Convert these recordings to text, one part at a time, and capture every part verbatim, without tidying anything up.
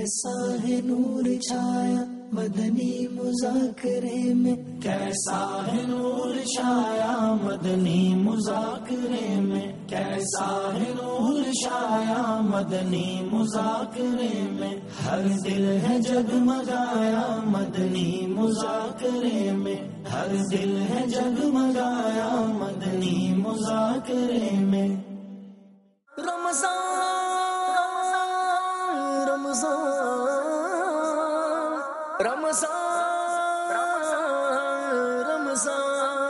کیسا ہے نور چھایا مدنی مذاکرے میں، کیسا ہے نور چھایا مدنی مذاکرے میں، کیسا ہے نور چھایا مدنی مذاکرے میں، ہر دل ہے جگمگایا مدنی مذاکرے میں، ہر دل ہے جگمگایا مدنی مذاکرے میں۔ رمضان رمضان رمضان رمضان۔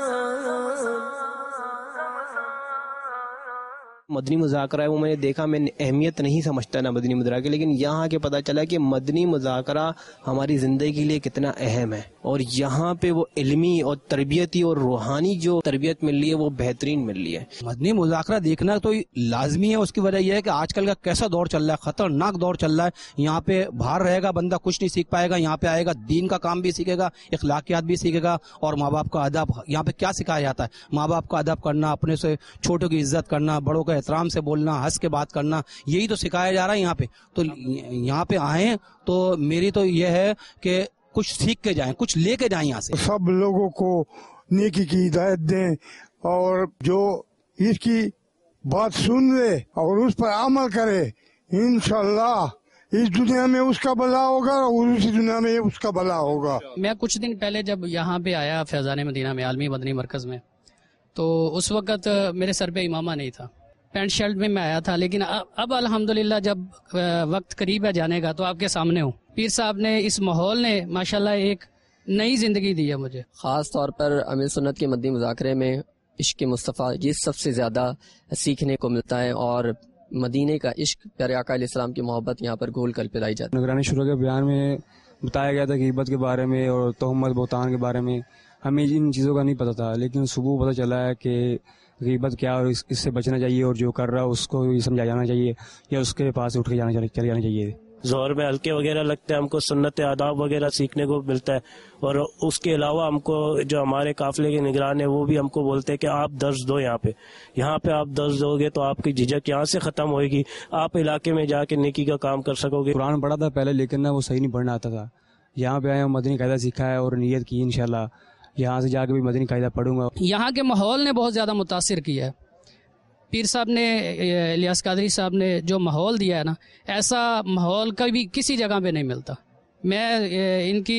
مدنی مذاکرہ ہے وہ میں نے دیکھا، میں نے اہمیت نہیں سمجھتا نا مدنی مذاکرہ کی، لیکن یہاں کے پتہ چلا کہ مدنی مذاکرہ ہماری زندگی کے لیے کتنا اہم ہے، اور یہاں پہ وہ علمی اور تربیتی اور روحانی جو تربیت مل رہی ہے وہ بہترین مل رہی ہے۔ مدنی مذاکرہ دیکھنا تو لازمی ہے، اس کی وجہ یہ ہے کہ آج کل کا کیسا دور چل رہا ہے، خطرناک دور چل رہا ہے۔ یہاں پہ باہر رہے گا بندہ کچھ نہیں سیکھ پائے گا، یہاں پہ آئے گا دین کا کام بھی سیکھے گا، اخلاقیات بھی سیکھے گا، اور ماں باپ کا ادب۔ یہاں پہ کیا سکھایا جاتا ہے؟ ماں باپ کا ادب کرنا، اپنے سے چھوٹوں کی عزت کرنا، بڑوں کا احترام سے بولنا، ہنس کے بات کرنا، یہی تو سکھایا جا رہا ہے یہاں پہ۔ تو یہاں پہ آئیں تو میری تو یہ ہے کہ کچھ سیکھ کے جائیں، کچھ لے کے جائیں یہاں سے۔ سب لوگوں کو نیکی کی ہدایت دیں، اور جو اس کی بات سن لے اور اس پر عمل کرے، انشاءاللہ اس دنیا میں اس کا بھلا ہوگا اور اسی دنیا میں اس کا بھلا ہوگا۔ میں کچھ دن پہلے جب یہاں پہ آیا فیضان مدینہ میں عالمی مدنی مرکز میں، تو اس وقت میرے سر پہ امامہ نہیں تھا، پینٹ شرٹ میں میں آیا تھا، لیکن اب الحمدللہ جب وقت قریب ہے جانے کا تو آپ کے سامنے ہوں۔ پیر صاحب نے، اس ماحول نے ماشاءاللہ ایک نئی زندگی دی ہے مجھے۔ خاص طور پر امیر سنت کے مدنی مذاکرے میں عشق مصطفیٰ یہ سب سے زیادہ سیکھنے کو ملتا ہے، اور مدینے کا عشق، پیارے آقا علیہ السلام کی محبت یہاں پر گھول کر پلائی جاتی ہے۔ نگرانی شورا کے بیان میں بتایا گیا تھا غیبت کے بارے میں اور تہمت بہتان کے بارے میں، ہمیں ان چیزوں کا نہیں پتہ تھا، لیکن صبح پتہ چلا ہے کہ غیبت کیا اور اس سے بچنا چاہیے، اور جو کر رہا ہے اس کو یہ سمجھا جانا چاہیے یا اس کے پاس اٹھ کے جانا چلے جانا چاہیے۔ ظہر میں حلقے وغیرہ لگتے ہیں، ہم کو سنت آداب وغیرہ سیکھنے کو ملتا ہے، اور اس کے علاوہ ہم کو جو ہمارے قافلے کے نگران ہیں وہ بھی ہم کو بولتے ہیں کہ آپ درس دو، یہاں پہ یہاں پہ آپ درس دو گے تو آپ کی جھجک یہاں سے ختم ہوئے گی، آپ علاقے میں جا کے نیکی کا کام کر سکو گے۔ قرآن پڑھا تھا پہلے لیکن نہ وہ صحیح نہیں پڑھنا آتا تھا، یہاں پہ آئے مدنی قاعدہ سیکھا ہے اور نیت کی انشاءاللہ یہاں سے جا کے بھی مدنی قاعدہ پڑھوں گا۔ یہاں کے ماحول نے بہت زیادہ متاثر کیا ہے، پیر صاحب نے، الیاس قادری صاحب نے جو ماحول دیا ہے نا، ایسا ماحول کبھی کسی جگہ پہ نہیں ملتا۔ میں ان کی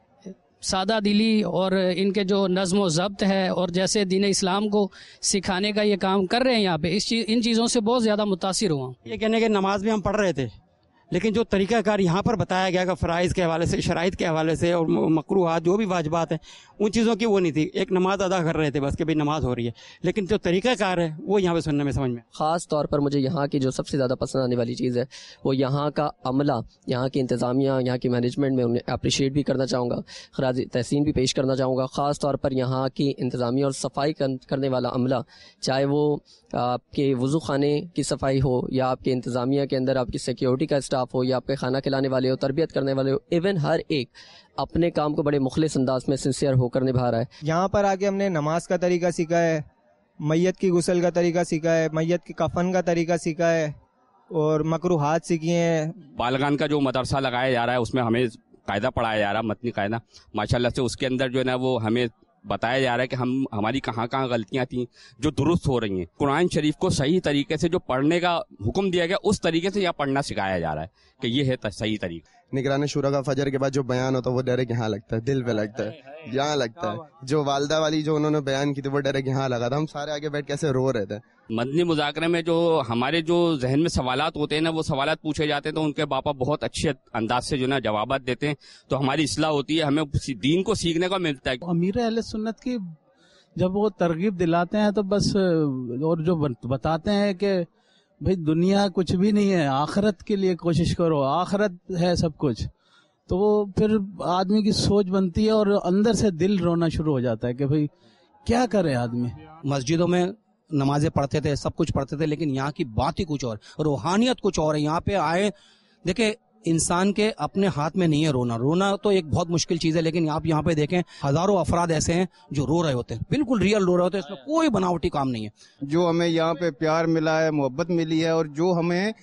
سادہ دلی اور ان کے جو نظم و ضبط ہے اور جیسے دین اسلام کو سکھانے کا یہ کام کر رہے ہیں یہاں پہ، اس چیز ان چیزوں سے بہت زیادہ متاثر ہوا ہوں۔ یہ کہنے کہ نماز بھی ہم پڑھ رہے تھے، لیکن جو طریقہ کار یہاں پر بتایا گیا کہ فرائض کے حوالے سے، شرائط کے حوالے سے اور مکروہات جو بھی واجبات ہیں ان چیزوں کی وہ نہیں تھی، ایک نماز ادا کر رہے تھے بس کہ بھئی نماز ہو رہی ہے، لیکن جو طریقہ کار ہے وہ یہاں پہ سننے میں سمجھ میں۔ خاص طور پر مجھے یہاں کی جو سب سے زیادہ پسند آنے والی چیز ہے وہ یہاں کا عملہ، یہاں کی انتظامیہ، یہاں کی مینجمنٹ میں انہیں اپریشیٹ بھی کرنا چاہوں گا، خراج تحسین بھی پیش کرنا چاہوں گا۔ خاص طور پر یہاں کی انتظامیہ اور صفائی کرنے والا عملہ، چاہے وہ آپ کے وضو خانے کی صفائی ہو یا آپ کے انتظامیہ کے اندر آپ کی سیکیورٹی کا اسٹاف ہو یا آپ کے کھانا کھلانے والے ہو، تربیت کرنے والے ہو، ایون ہر ایک اپنے کام کو بڑے مخلص انداز میں سنسیئر ہو کر نبھا رہا ہے۔ یہاں پر آ کے ہم نے نماز کا طریقہ سیکھا ہے، میت کی غسل کا طریقہ سیکھا ہے، میت کی کفن کا طریقہ سیکھا ہے، اور مکروہات سیکھی ہیں۔ بالغان کا جو مدرسہ لگایا جا رہا ہے اس میں ہمیں قاعدہ پڑھایا جا رہا ہے، متنی قاعدہ ماشاءاللہ سے، اس کے اندر جو ہے نا وہ ہمیں بتایا جا رہا ہے کہ ہم ہماری کہاں کہاں غلطیاں تھیں جو درست ہو رہی ہیں۔ قرآن شریف کو صحیح طریقے سے جو پڑھنے کا حکم دیا گیا اس طریقے سے یہاں پڑھنا سکھایا جا رہا ہے کہ یہ ہے صحیح طریقہ۔ نگران شورا کا فجر کے بعد جو بیان ہوتا ہے وہ ڈائریکٹ یہاں لگتا ہے، دل پہ لگتا ہے، یہاں لگتا ہے۔ جو والدہ والی جو انہوں نے بیان کی تھی وہ ڈائریکٹ یہاں لگا تھا، ہم سارے آگے بیٹھ کیسے رو رہے تھے۔ مدنی مذاکرے میں جو ہمارے جو ذہن میں سوالات ہوتے ہیں نا، وہ سوالات پوچھے جاتے ہیں تو ان کے باپا بہت اچھے انداز سے جو نا جوابات دیتے ہیں، تو ہماری اصلاح ہوتی ہے، ہمیں دین کو سیکھنے کو ملتا ہے۔ امیر اہل سنت کی جب وہ ترغیب دلاتے ہیں تو بس، اور جو بتاتے ہیں کہ بھئی دنیا کچھ بھی نہیں ہے، آخرت کے لیے کوشش کرو، آخرت ہے سب کچھ، تو وہ پھر آدمی کی سوچ بنتی ہے اور اندر سے دل رونا شروع ہو جاتا ہے کہ بھئی کیا کرے آدمی۔ مسجدوں میں نمازیں پڑھتے تھے، سب کچھ پڑھتے تھے، لیکن یہاں کی بات ہی کچھ اور، روحانیت کچھ اور ہے۔ یہاں پہ آئے دیکھیں انسان کے اپنے ہاتھ میں نہیں ہے رونا، رونا تو ایک بہت مشکل چیز ہے، لیکن آپ یہاں پہ دیکھیں ہزاروں افراد ایسے ہیں جو رو رہے ہوتے ہیں، بالکل ریئل رو رہے ہوتے ہیں، اس میں کوئی بناوٹی کام نہیں ہے۔ جو ہمیں یہاں پہ پیار ملا ہے، محبت ملی ہے، اور جو ہمیں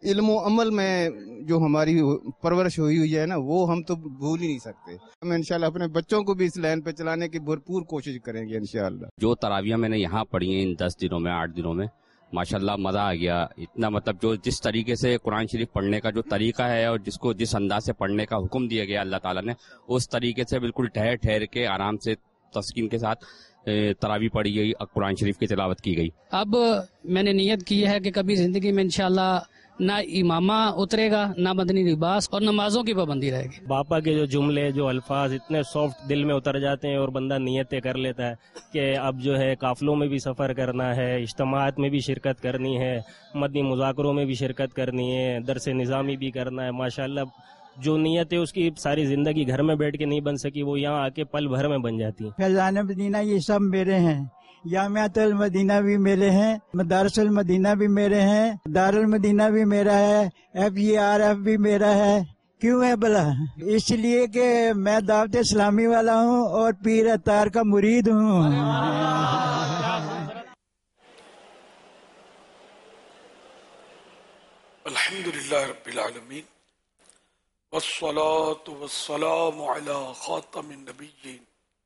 علم و عمل میں جو ہماری پرورش ہوئی ہوئی ہے نا وہ ہم تو بھول ہی نہیں سکتے. ہم انشاءاللہ اپنے بچوں کو بھی اس لائن پہ چلانے کی بھرپور کوشش کریں گے انشاءاللہ. جو تراویح میں نے یہاں پڑھی ہیں ان دس دنوں میں آٹھ دنوں میں ماشاءاللہ مزہ آ گیا اتنا. مطلب جو جس طریقے سے قرآن شریف پڑھنے کا جو طریقہ ہے اور جس کو جس انداز سے پڑھنے کا حکم دیا گیا اللہ تعالیٰ نے اس طریقے سے بالکل ٹھہر ٹھہر کے آرام سے تسکین کے ساتھ تراویح پڑھی گئی قرآن شریف کی تلاوت کی گئی. اب میں نے نیت کی ہے کہ کبھی زندگی میں انشاءاللہ نہ امامہ اترے گا نہ مدنی لباس اور نمازوں کی پابندی رہے گی. باپا کے جو جملے جو الفاظ اتنے سافٹ دل میں اتر جاتے ہیں اور بندہ نیتیں کر لیتا ہے کہ اب جو ہے قافلوں میں بھی سفر کرنا ہے, اجتماعات میں بھی شرکت کرنی ہے, مدنی مذاکروں میں بھی شرکت کرنی ہے, درس نظامی بھی کرنا ہے. ماشاءاللہ جو نیت ہے اس کی ساری زندگی گھر میں بیٹھ کے نہیں بن سکی, وہ یہاں آ کے پل بھر میں بن جاتی ہے. فیضان مدینہ یہ سب میرے ہیں, جامعۃ المدینہ بھی میرے ہیں, مدارس المدینہ بھی میرے ہیں, دار المدینہ بھی میرا ہے, ایف ای آر ایف بھی میرا ہے. کیوں ہے بلا؟ اس لیے کہ میں دعوت اسلامی والا ہوں اور پیر اتار کا مرید ہوں. الحمدللہ رب العالمین والصلاة والسلام علی خاتم النبیین.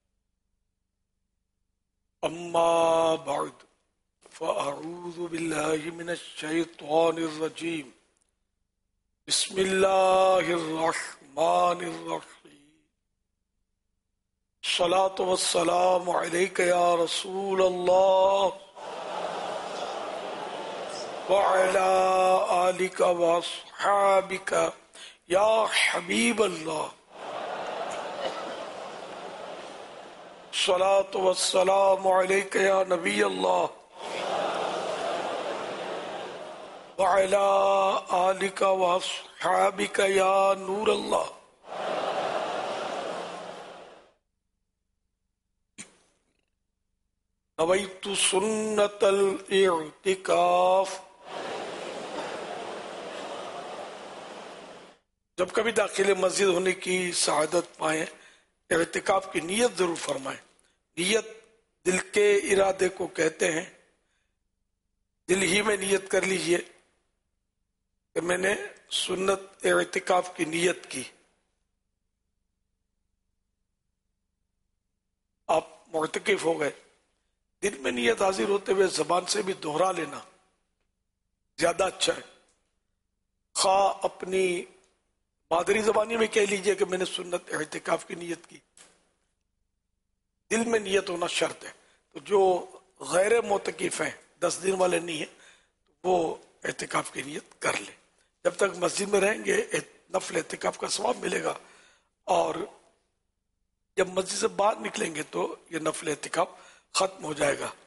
اما بعد فاعوذ باللہ من الشیطان الرجیم. بسم اللہ الرحمن الرحیم. الصلاة والسلام علیک یا رسول اللہ وعلی آلک واصحابک یا حبیب اللہ. الصلاة والسلام علیک یا نبی اللہ وعلی آلک واصحابک یا نور اللہ. نویت سنت الاعتکاف. جب کبھی داخل مسجد ہونے کی سعادت پائیں اعتکاف کی نیت ضرور فرمائیں. نیت دل کے ارادے کو کہتے ہیں. دل ہی میں نیت کر لیجئے کہ میں نے سنت اعتکاف کی نیت کی. آپ معتکف ہو گئے, دل میں نیت حاضر ہوتے ہوئے زبان سے بھی دوہرا لینا زیادہ اچھا ہے. خواہ اپنی مادری زبانی میں کہہ لیجئے کہ میں نے سنت اعتکاف کی نیت کی. دل میں نیت ہونا شرط ہے. تو جو غیر معتکف ہیں, دس دن والے نہیں ہیں, وہ اعتکاف کی نیت کر لیں. جب تک مسجد میں رہیں گے نفل اعتکاف کا ثواب ملے گا, اور جب مسجد سے باہر نکلیں گے تو یہ نفل اعتکاف ختم ہو جائے گا.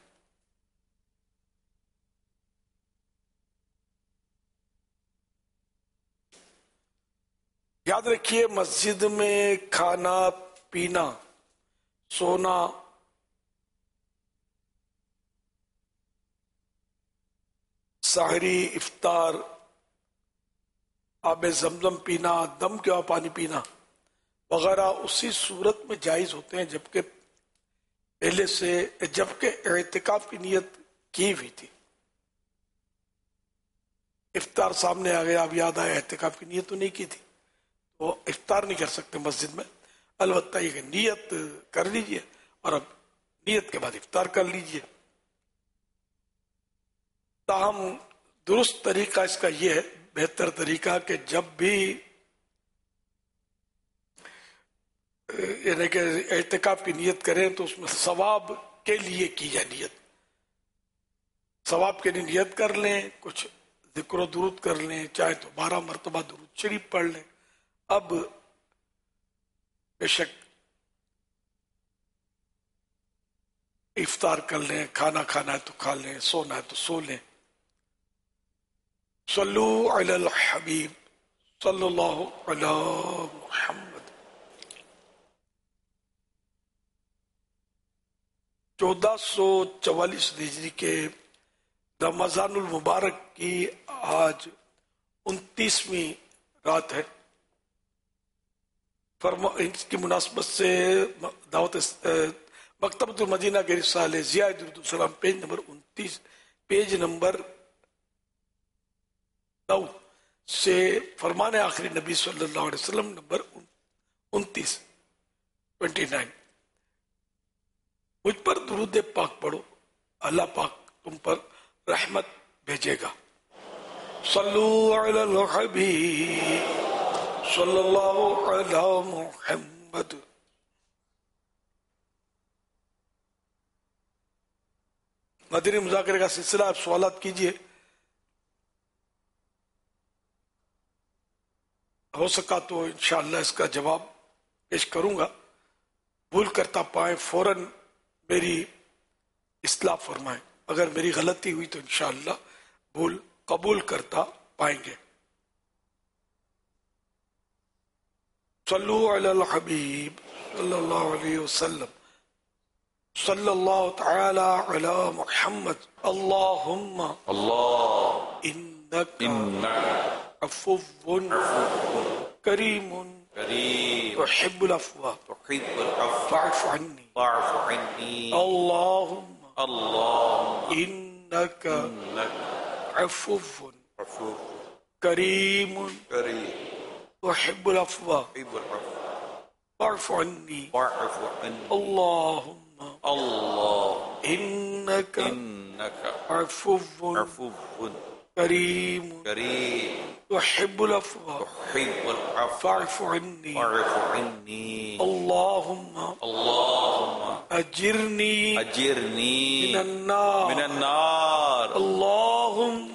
یاد رکھیے مسجد میں کھانا پینا سونا سحری افطار آب زمزم پینا دم کا پانی پینا وغیرہ اسی صورت میں جائز ہوتے ہیں جبکہ پہلے سے جبکہ اعتکاف کی نیت کی ہوئی تھی. افطار سامنے آ گیا, اب یاد آیا اعتکاف کی نیت تو نہیں کی تھی, وہ افطار نہیں کر سکتے مسجد میں. البتہ یہ کہ نیت کر لیجئے اور اب نیت کے بعد افطار کر لیجئے. تاہم درست طریقہ اس کا یہ ہے, بہتر طریقہ کہ جب بھی یعنی کہ اعتکاف کی نیت کریں تو اس میں ثواب کے لیے کی جائے نیت. ثواب کے لیے نیت کر لیں, کچھ ذکر و درود کر لیں, چاہے تو بارہ مرتبہ درود شریف پڑھ لیں. اب بے شک افطار کر لیں, کھانا کھانا ہے تو کھا لیں, سونا ہے تو سو لیں. صلو علی الحبیب صلی اللہ علی محمد. چودہ سو چوالیس ہجری کے رمضان المبارک کی آج انتیسویں رات ہے. فرما اس کی مناسبت سے دعوت مکتبۃ المدینہ کے رسالے ضیاء درود السلام پیج نمبر انتیس پیج نمبر نو سے فرمان آخری نبی صلی اللہ علیہ وسلم نمبر انتیس ٹوینٹی نائن. مجھ پر درود پاک پڑھو، اللہ پاک تم پر رحمت بھیجے گا. صلو علی الحبیب صلی اللہ علی محمد. مدنی مذاکرے کا سلسلہ، آپ سوالات کیجئے. ہو سکا تو انشاءاللہ اس کا جواب پیش کروں گا. بھول کرتا پائیں فوراً میری اصلاح فرمائیں. اگر میری غلطی ہوئی تو انشاءاللہ بھول قبول کرتا پائیں گے. صلو علی الحبیب صلی اللہ علیہ وسلم. صلی اللہ تعالی علی محمد. اللہم اللہ انک عفو کریم تحب العفو فاعف عنی. اللہم انک عفو کریم تحب العفو فاعف عنی. اللہم انک عفو کریم تحب العفو فاعف عنی. اللہم اجرنی من النار. اللہم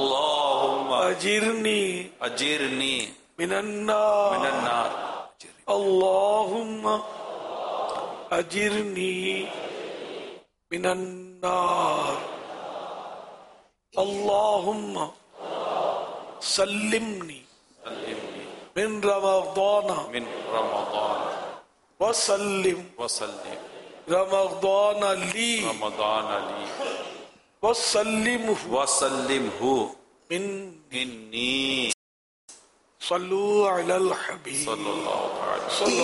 اجرنی من النار. اللہم اجرنی من النار. اللہم سلمنی من رمضان وسلم رمضان لی وسلمہ منی. صلو علی الحبیب صلی اللہ علیہ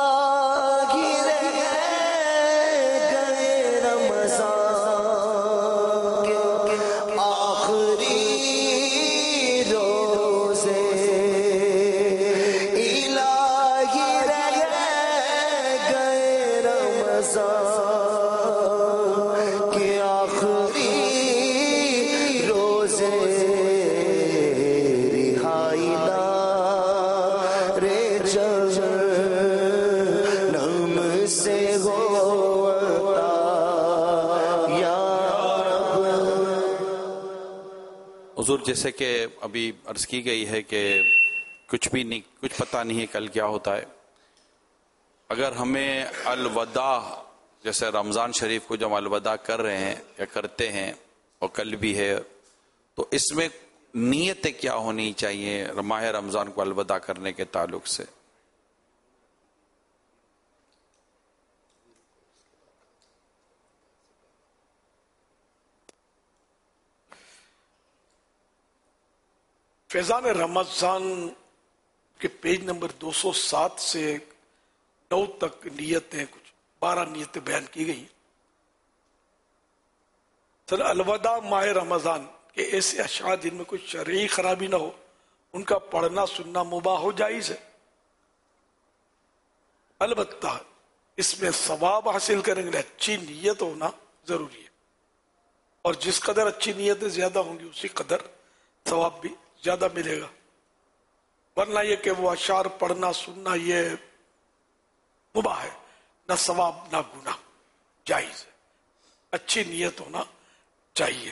حضور. جیسے کہ ابھی عرض کی گئی ہے کہ کچھ بھی نہیں، کچھ پتہ نہیں ہے کل کیا ہوتا ہے. اگر ہمیں الوداع، جیسے رمضان شریف کو جب ہم الوداع کر رہے ہیں یا کرتے ہیں اور کل بھی ہے، تو اس میں نیتیں کیا ہونی چاہیے ماہ رمضان کو الوداع کرنے کے تعلق سے؟ فیضان رمضان کے پیج نمبر دو سو سات سے نو تک نیتیں، کچھ بارہ نیتیں بیان کی گئی. سر الوداع ماہ رمضان کے ایسے اشعار جن میں کوئی شرعی خرابی نہ ہو، ان کا پڑھنا سننا مباح ہو جائز ہے. البتہ اس میں ثواب حاصل کرنے کے لیے اچھی نیت ہونا ضروری ہے، اور جس قدر اچھی نیتیں زیادہ ہوں گی اسی قدر ثواب بھی زیادہ ملے گا. ورنہ یہ کہ وہ اشعار پڑھنا سننا یہ مباح ہے، نہ ثواب نہ گناہ، جائز ہے. اچھی نیت ہونا چاہیے.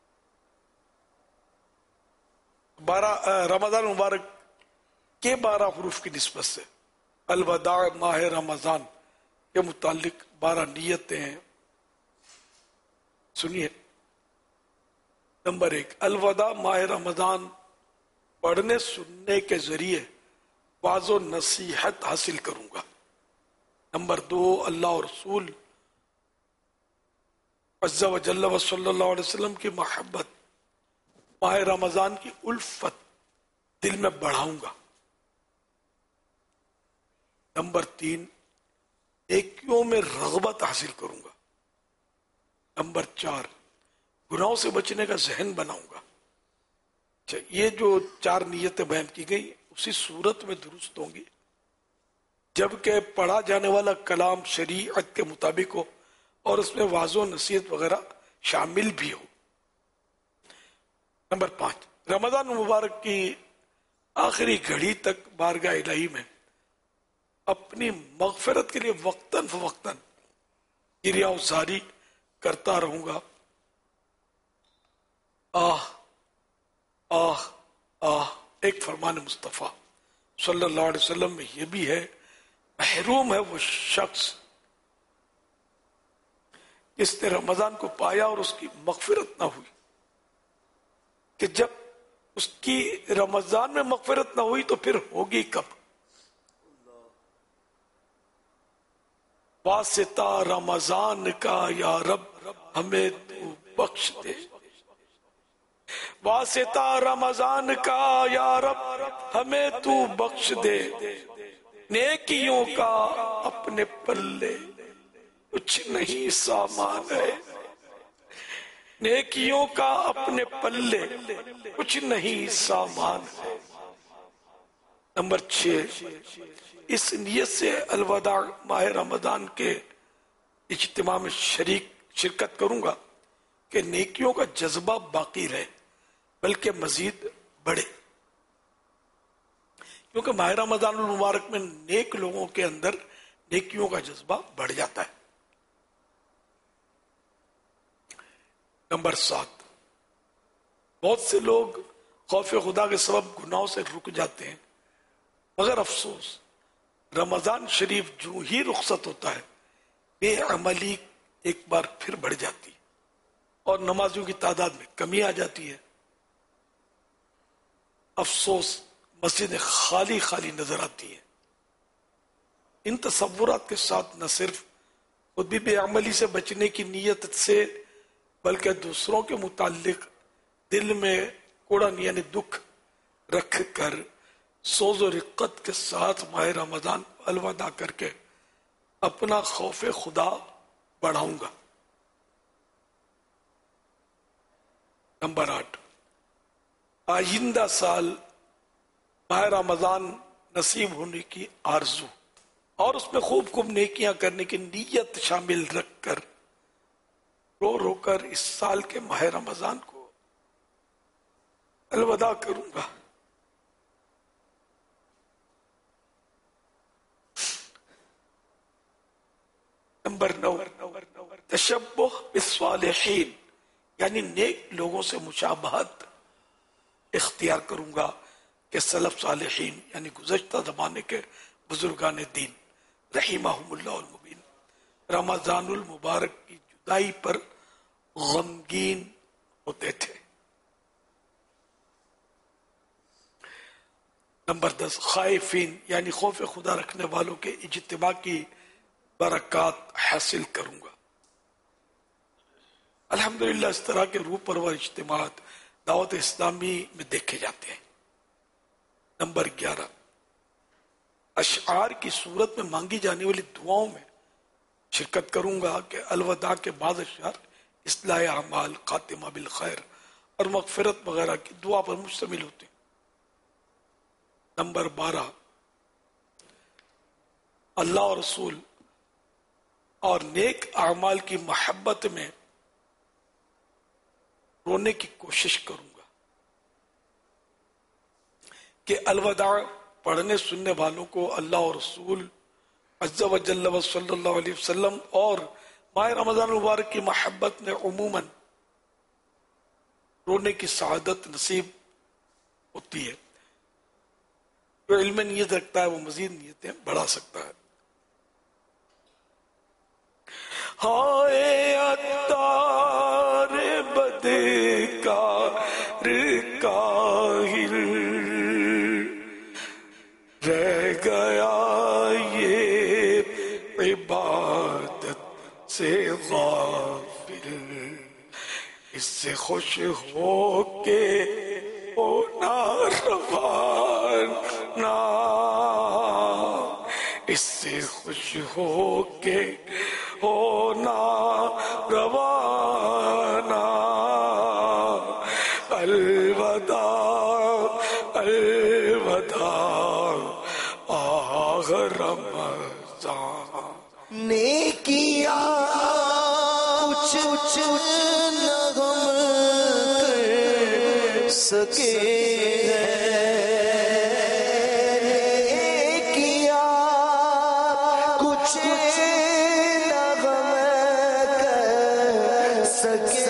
بارہ رمضان مبارک کے بارہ حروف کی نسبت سے الوداع ماہ رمضان کے متعلق بارہ نیتیں ہیں. سنیے. نمبر ایک، الوداع ماہ رمضان پڑھنے سننے کے ذریعے واضح و نصیحت حاصل کروں گا. نمبر دو، اللہ اور رسول عز و جل و صلی اللہ علیہ وسلم کی محبت، ماہ رمضان کی الفت دل میں بڑھاؤں گا. نمبر تین، نیکیوں میں رغبت حاصل کروں گا. نمبر چار، گناہوں سے بچنے کا ذہن بناؤں گا. یہ جو چار نیتیں بیان کی گئی اسی صورت میں درست ہوں گی جبکہ پڑھا جانے والا کلام شریعت کے مطابق ہو اور اس میں واضح و نصیحت وغیرہ شامل بھی ہو. نمبر پانچ، رمضان مبارک کی آخری گھڑی تک بارگاہ الہی میں اپنی مغفرت کے لیے وقتاً فوقتاً گریہ زاری کرتا رہوں گا. آہ آہ آہ. ایک فرمان مصطفیٰ صلی اللہ علیہ وسلم میں یہ بھی ہے، محروم ہے وہ شخص جس نے رمضان کو پایا اور اس کی مغفرت نہ ہوئی. کہ جب اس کی رمضان میں مغفرت نہ ہوئی تو پھر ہوگی کب؟ واسطہ رمضان کا یا رب ہمیں تو بخش دے، واسطہ رمضان کا یا رب ہمیں تو بخش دے، نیکیوں کا اپنے پلے کچھ نہیں سامان ہے، نیکیوں کا اپنے پلے کچھ نہیں سامان ہے. نمبر چھ، اس نیت سے الوداع ماہ رمضان کے اجتماع میں شریک شرکت کروں گا کہ نیکیوں کا جذبہ باقی رہے بلکہ مزید بڑھے، کیونکہ ماہ رمضان المبارک میں نیک لوگوں کے اندر نیکیوں کا جذبہ بڑھ جاتا ہے. نمبر سات، بہت سے لوگ خوف خدا کے سبب گناہوں سے رک جاتے ہیں، مگر افسوس رمضان شریف جو ہی رخصت ہوتا ہے بے عملی ایک بار پھر بڑھ جاتی ہے اور نمازیوں کی تعداد میں کمی آ جاتی ہے. افسوس مسجدیں خالی خالی نظر آتی ہیں. ان تصورات کے ساتھ نہ صرف خود بھی بے عملی سے بچنے کی نیت سے بلکہ دوسروں کے متعلق دل میں کوڑن یعنی دکھ رکھ کر سوز و رقت کے ساتھ ماہ رمضان الوداع کر کے اپنا خوف خدا بڑھاؤں گا. نمبر آٹھ، آئندہ سال ماہ رمضان نصیب ہونے کی آرزو اور اس میں خوب خوب نیکیاں کرنے کی نیت شامل رکھ کر رو رو کر اس سال کے ماہ رمضان کو الوداع کروں گا. نمبر نو، تشبہ بالصالحین یعنی نیک لوگوں سے مشابہت اختیار کروں گا کہ سلف صالحین یعنی گزشتہ زمانے کے بزرگان دین رحمہم اللہ المبین رمضان المبارک کی جدائی پر غمگین ہوتے تھے. نمبر دس، خائفین یعنی خوف خدا رکھنے والوں کے اجتماع کی برکات حاصل کروں گا. الحمدللہ اس طرح کے روح پرور اجتماعات دعوت اسلامی میں دیکھے جاتے ہیں. نمبر گیارہ، اشعار کی صورت میں مانگی جانے والی دعاؤں میں شرکت کروں گا کہ الوداع کے بعض اشعار اصلاح اعمال، خاتمہ بالخیر اور مغفرت وغیرہ کی دعا پر مشتمل ہوتے ہیں. نمبر بارہ، اللہ اور رسول اور نیک اعمال کی محبت میں رونے کی کوشش کروں گا کہ الوداع پڑھنے سننے والوں کو اللہ اور رسول عز و جل و صلی اللہ علیہ وسلم اور ماہ رمضان المبارک کی محبت میں عموماً رونے کی سعادت نصیب ہوتی ہے. جو علم نیت رکھتا ہے وہ مزید نیتیں بڑھا سکتا ہے. ہائے اتار بدکار کاہل رہ گیا یہ عبادت سے غافل، اس سے خوش ہو کے ہونا روانہ، اس سے خوش ہو کے ہونا روانہ، الوداع माह रमजान। नेकिया कुछ कुछ न हम कर सके नेकिया कुछ न हम कर सके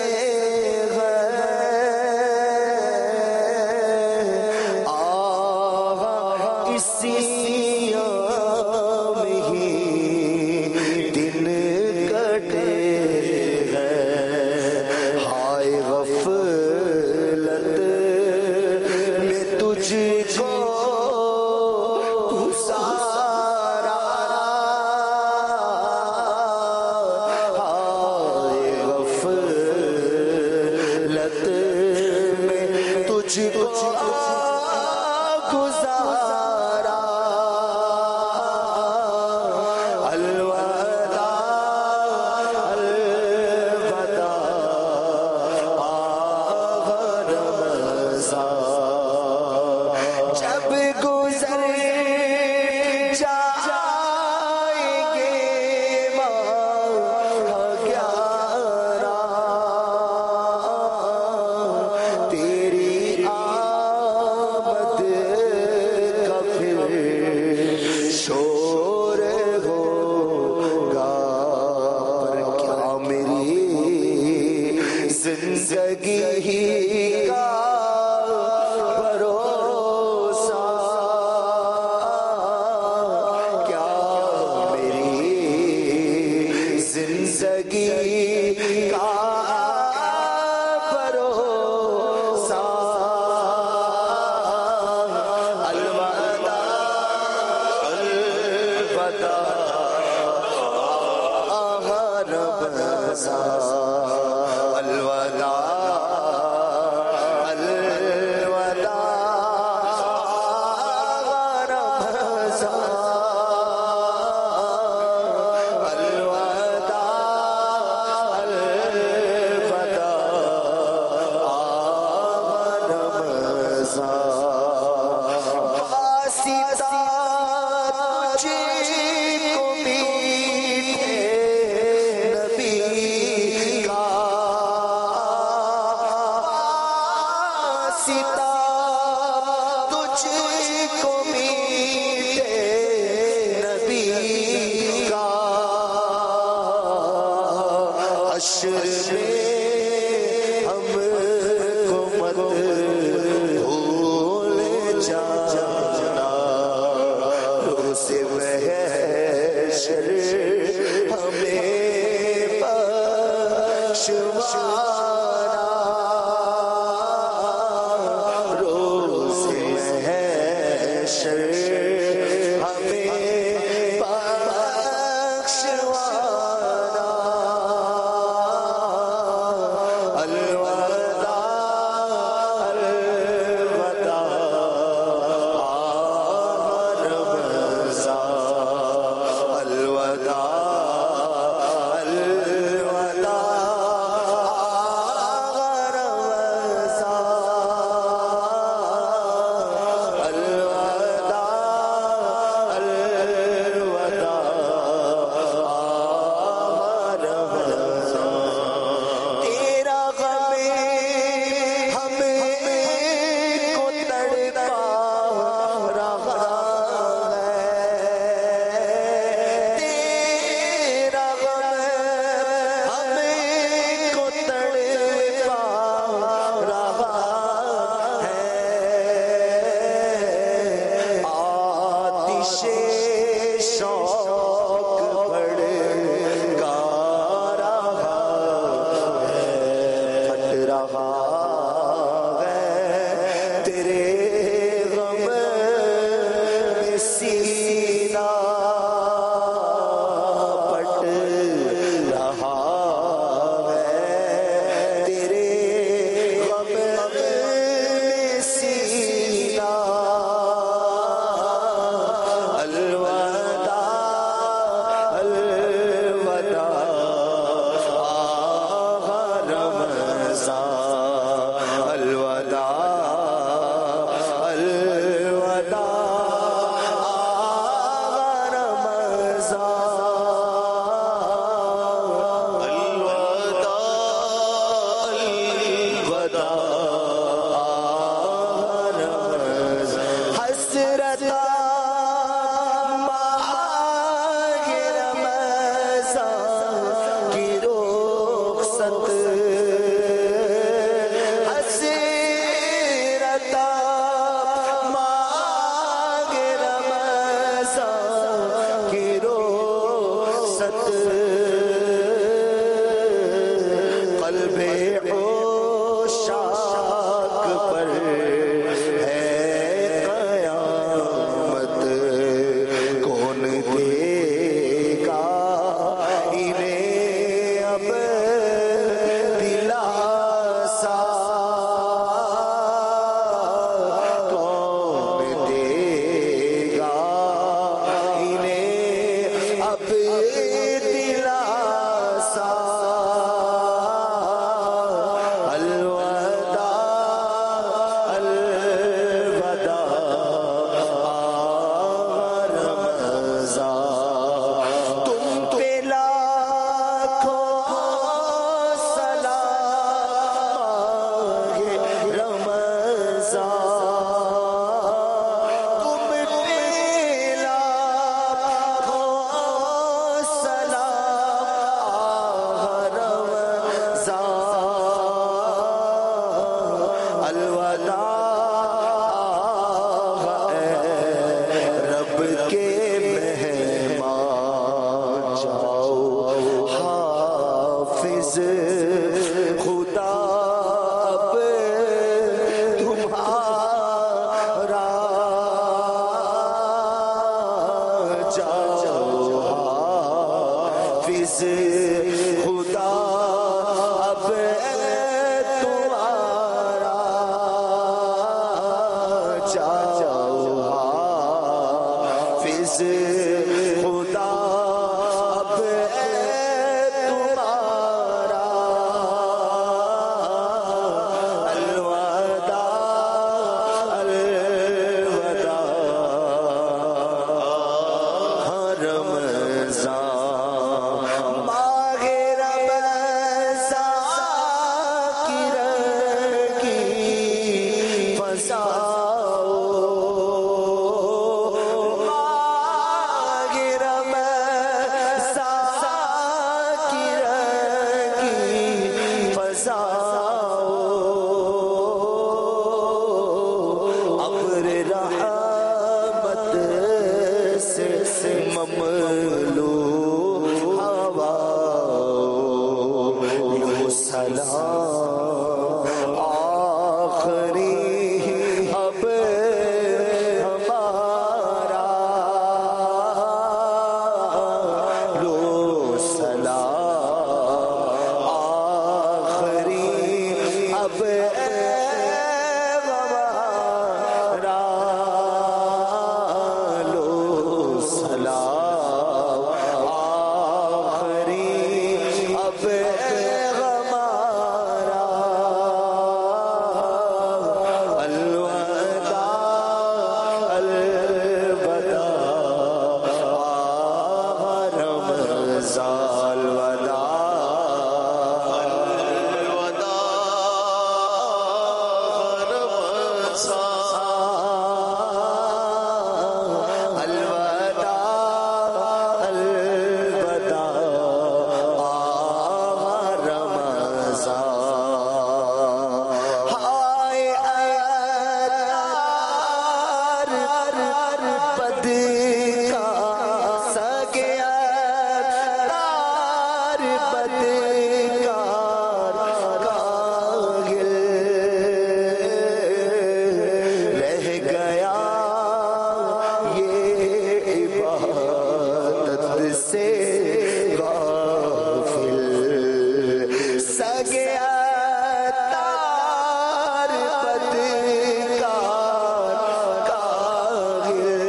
Allah کے مہمان جاؤ حافظ خدا اب تمہارا جاؤ حافظ خدا اب تمہارا جاؤ حافظ خدا اب تمہارا الوداع الوداع رمضان ماہ رمضان کی رنگ کی فضاؤ ماہ رمضان کی رنگ کی فضاؤ ابر رحمت سے مملو ہوا سلام آخری اب ہمارا لو سلام آخری اب ہمارا لو سلام آخری اب ہمارا الوداع الوداع رمضان الوداع الوداع الوداع رمضان ہائے اتار بد کا سگیا تار بد کا کاغل رہ گیا یہ عبادت سے غافل سگیا تار بد کا کاغل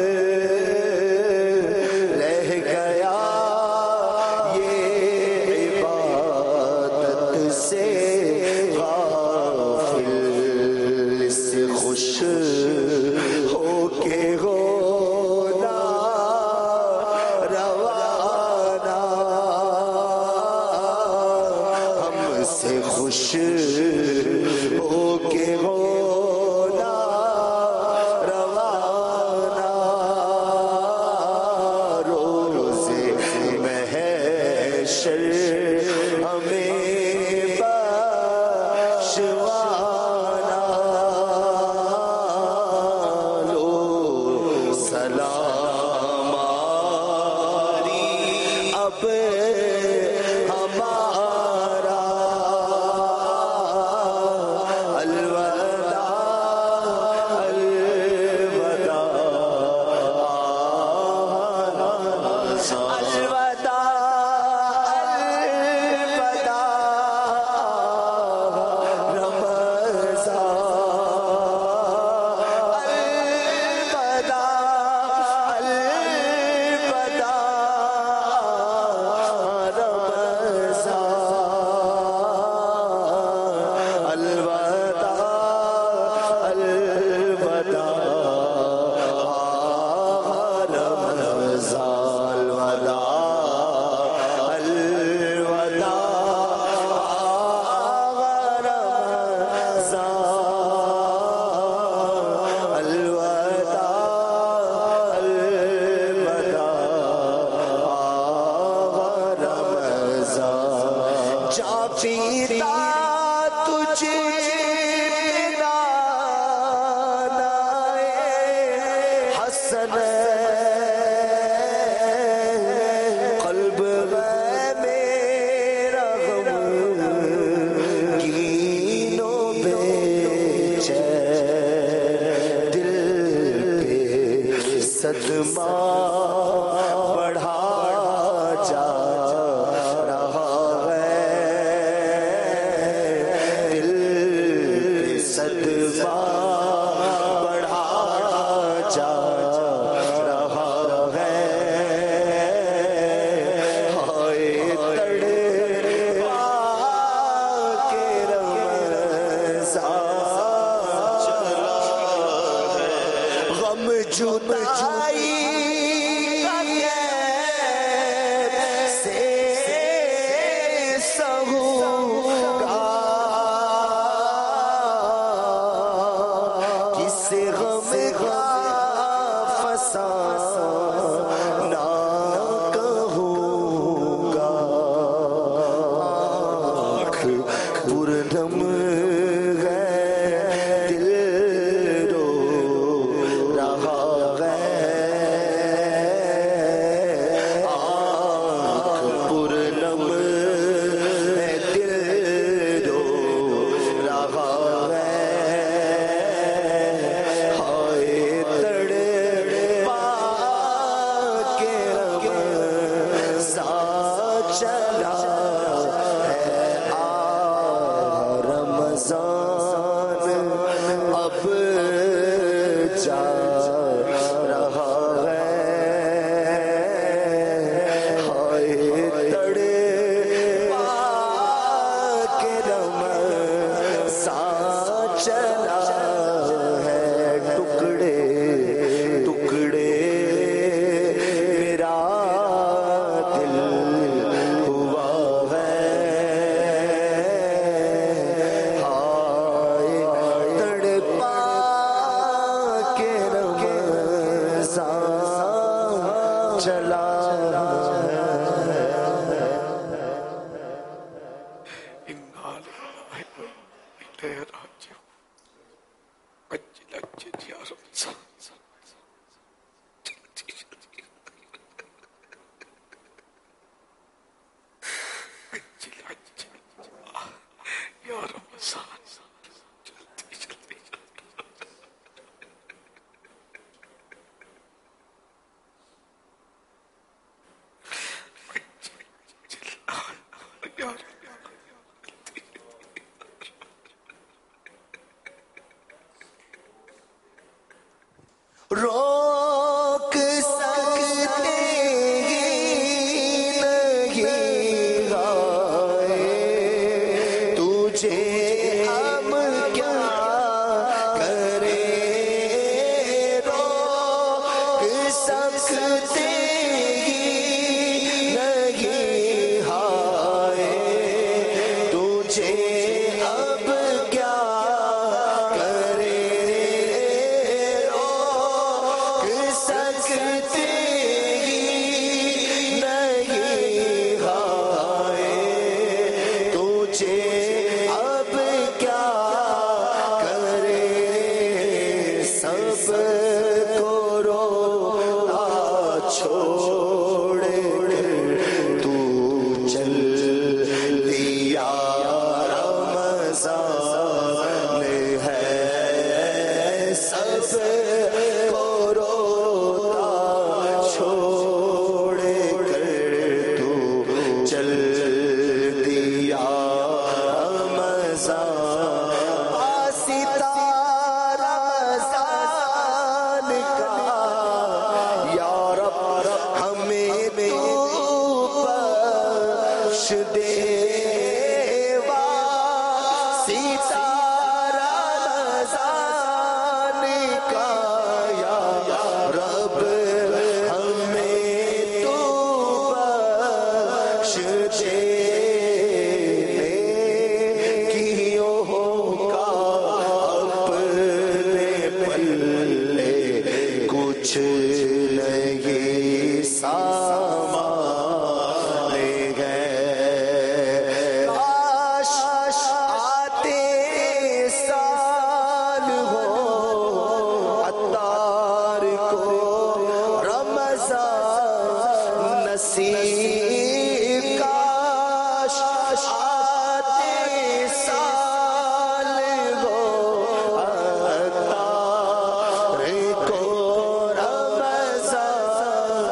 رہ گیا یہ عبادت سے غافل اس خوش ہو کے ہونا روانہ ہم سے خوش ہو کے ہونا روانہ روزے محشر ہمیں بخشوانا لو سلام آری اب ہمارا الوداع الوداع حسن बढ़ा जा रहा है, दिल सदमा बढ़ा जा रहा है, हाय तड़पा के रमज़ान चला है, गम जुदाई से सहूंगा, किसे गम का फसाना कहूँगा, आँख पुरनम है, दिल रो रहा है, आँख पुरनम है, दिल रो रहा है, हाय तड़पा के रमज़ान चला है, आ रमज़ान अब जा रहा है, हाय तड़पा के रमज़ान चला है, टुकड़े टुकड़े मेरा दिल हुआ है, हाय तड़पा के रमज़ान चला है। रोक सकते ही नहीं गाए तुझे, हम क्या करें, रोक सकते ही नहीं हाय तुझे, अब क्या करें, सकते ही नहीं हाय तुझे, अब क्या करे, सब को रोना छोड़ तू चल दिया रमज़ान है, सब को रोना छोड़ कर तू चल दिया रमज़ान, सितारा रमज़ान का या रब हमें तू बख्श देवा, सितारा रमज़ान का या रब हमें तू बख्श दे, नेकियों का अपने पल्ले कुछ नहीं सामाने गए, काश आते साल हो अत्तार को रमज़ान नसीब, काश आते साल हो अत्तार को रमज़ान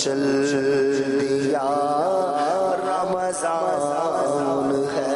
چل دیا رمضان ہے.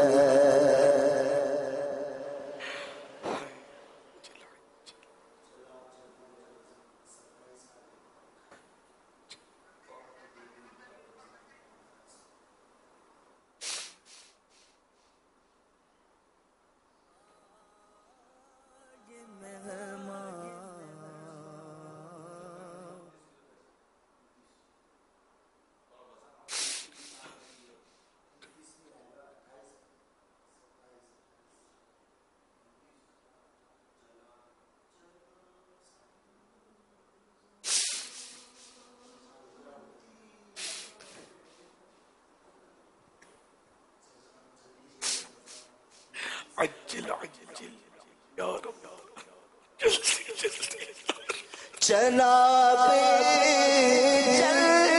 عجل عجل یا رب جلدی جلدی جناب جل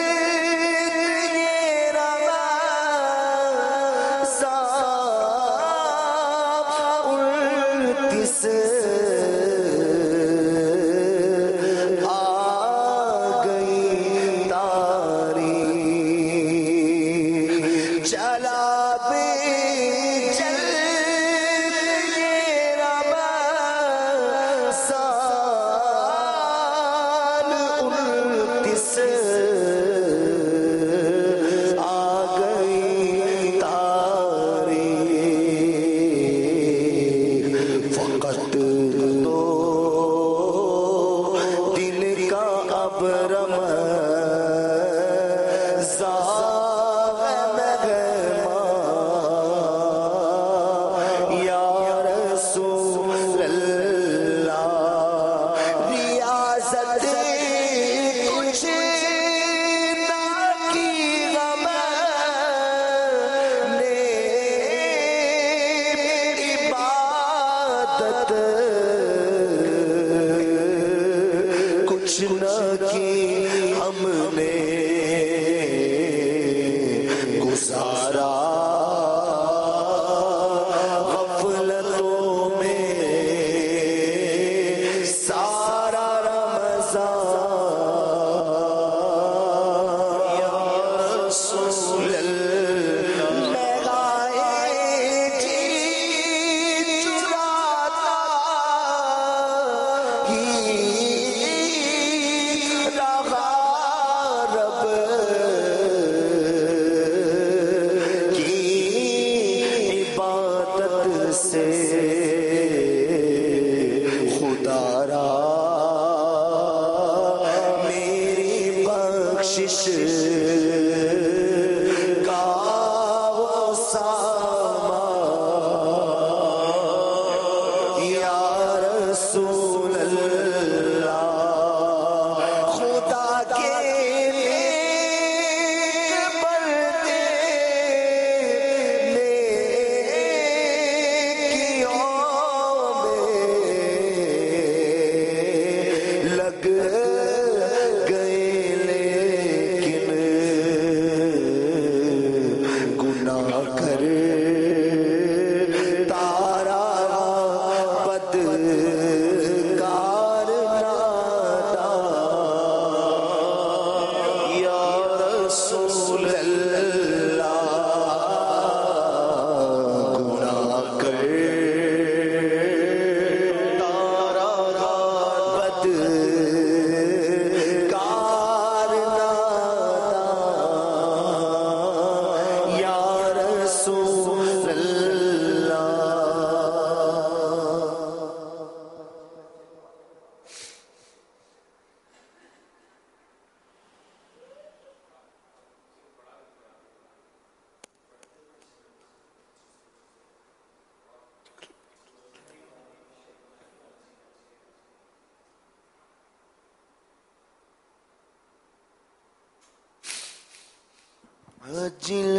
عجل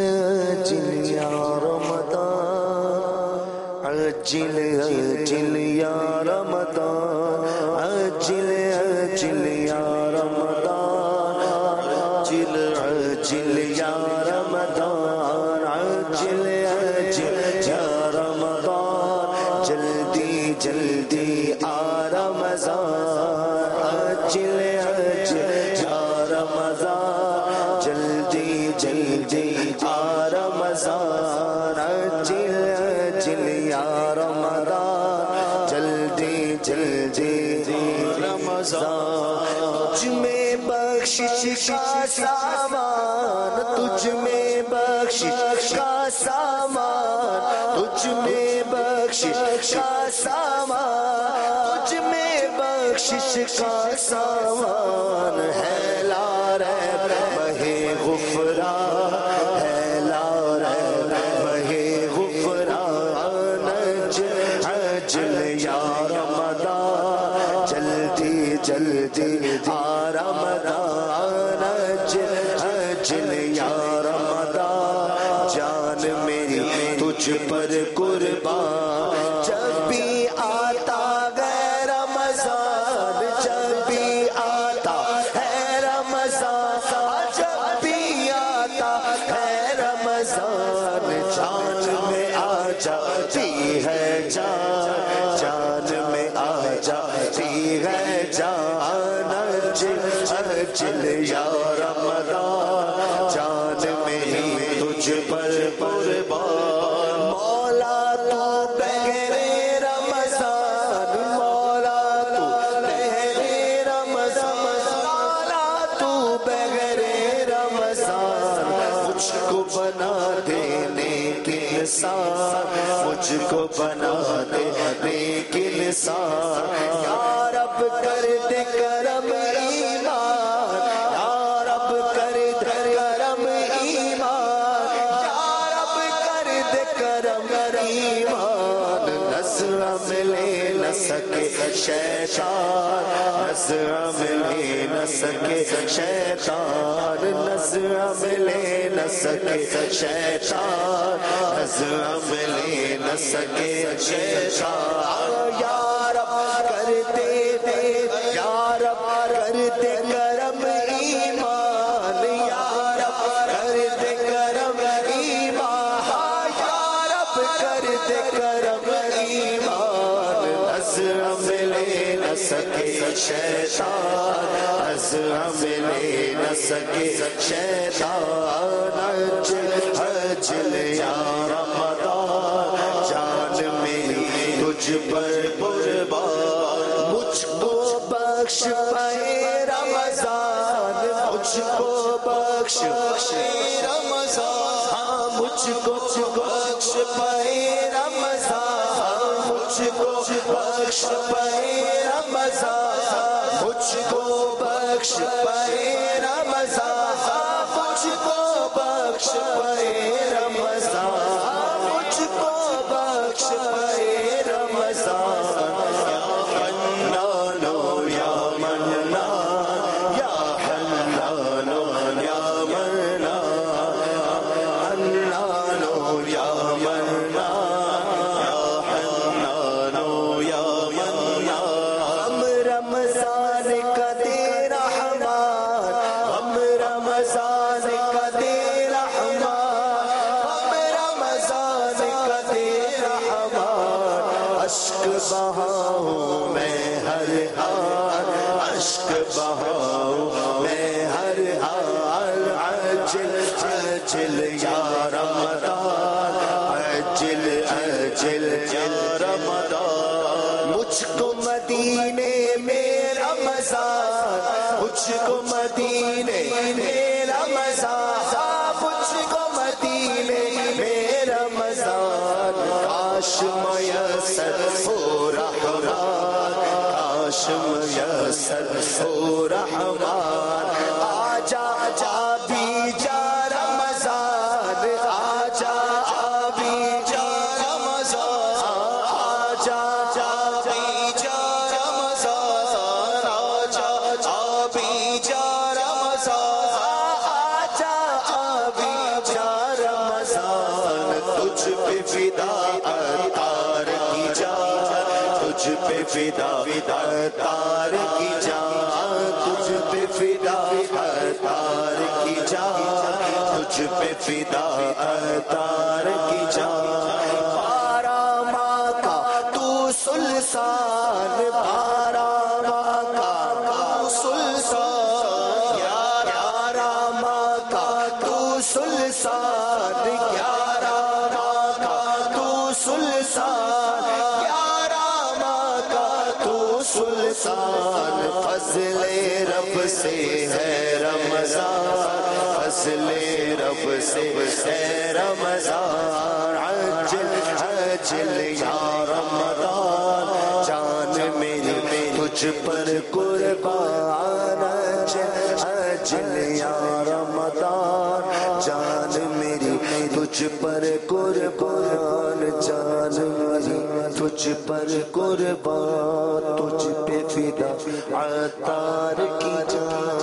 عجل یا رمضان عجل عجل یا رمضان عجل عجل یا رمضان عجل عجل یا رمضان عجل عجل یا رمضان جلدی جلدی آ رمضان عجل عجل یا رمضان یا رمضان جلدی جلدی رمضان تجھ میں بخشش کا سامان تجھ میں بخشش کا سامان تجھ میں بخشش کا سامان تجھ میں بخشش کا سامان ہے لا رہ بہے غفران ہے لا رہ بہے غفران عجل یا رمضان جلدی جلدی آ رمضان عجل یا رمضان جان میری تجھ پر قربان جب بھی آتا ہے رمضان جب بھی آتا ہے رمضان جب بھی آتا ہے رمضان جان میں آ جاتی ہے جان جان میں آ جاتی ہے جان عجل یا رمضان جان میری تجھ پر قربان مولا تو بغیر رمضان مولا تو بغیر رمضان مولا تو بغیر رمضان مجھ کو بنا دینے کے انسان مجھ کو بنا دینے کے انسان یا رب کر دے کرم ایمان یا رب کر دے کرم ایمان یا رب کر دے کرم ایمان نظر ملے نہ سکے شیطان نظر ملے نہ سکے شیطان نظر ملے نہ سکے شیطان نظر ملے نہ سکے شیطان یا رب کر دے دے یا رب کر دے کرم ایمان یا رب کر دے کرم ایمان یا رب کر دے کرم ایمان نظر ملے نہ سکے شیطان نظر ملے نہ سکے شیطان عجل یا رمضان جان میری تجھ پر قربان مجھ کو بخش پائے رمضان مجھ کو بخش رمضان ہاں مجھ کو بخش پائے رمضان مجھ کو بخش پائے رمضان مجھ کو بخش پائے رمضان مجھ کو بخش پائے رمضان مجھ کو بخش پائے رمضان یا منان یا منان یا حنان یا منان یا منان یا حنان یا منان ہم رمضان کا دے رحمان ہم رمضان کا دے رحمان ہم رمضان کا دے رحمان اشک بہاؤں میں ہر حال اشک بہاؤں میں ہر حال عجل عجل یا رمضان عجل عجل یا رمضان مجھ کو مدینے میں رمضان مجھ کو مدینے میں رمضان مجھ کو مدینے میں رمضان کاش میسر ہو رحمان کاش میسر ہو رحمان آجا جا بھی جا رمضان آجا بھی جا رمضان آجا جا بھی جا رمضان آجا جا بھی جا رمضان آجا بھی جا رمضان تجھ پہ فدا اتار کی جان تجھ پہ فدا اتار کی جان تجھ پہ فدا اتار کی جان تجھ پہ فدا اتار کی جان بارہ ماہ کا تو سلسان بارہ ماہ کا تو سلسان گیارہ ماہ کا تو سلسان گیارہ ماہ کا تو سلسان رمضان گیارہ ماہ کا تو سلطان فضل رب سے ہے رمضان فضل رب سے ہے رمضان عجل عجل یا رمضان جان میری تجھ پر قربان عجل یا رمضان جان میری تجھ پر قربان جان میری تجھ پر قربان تجھ پہ فدا عطار کی جان.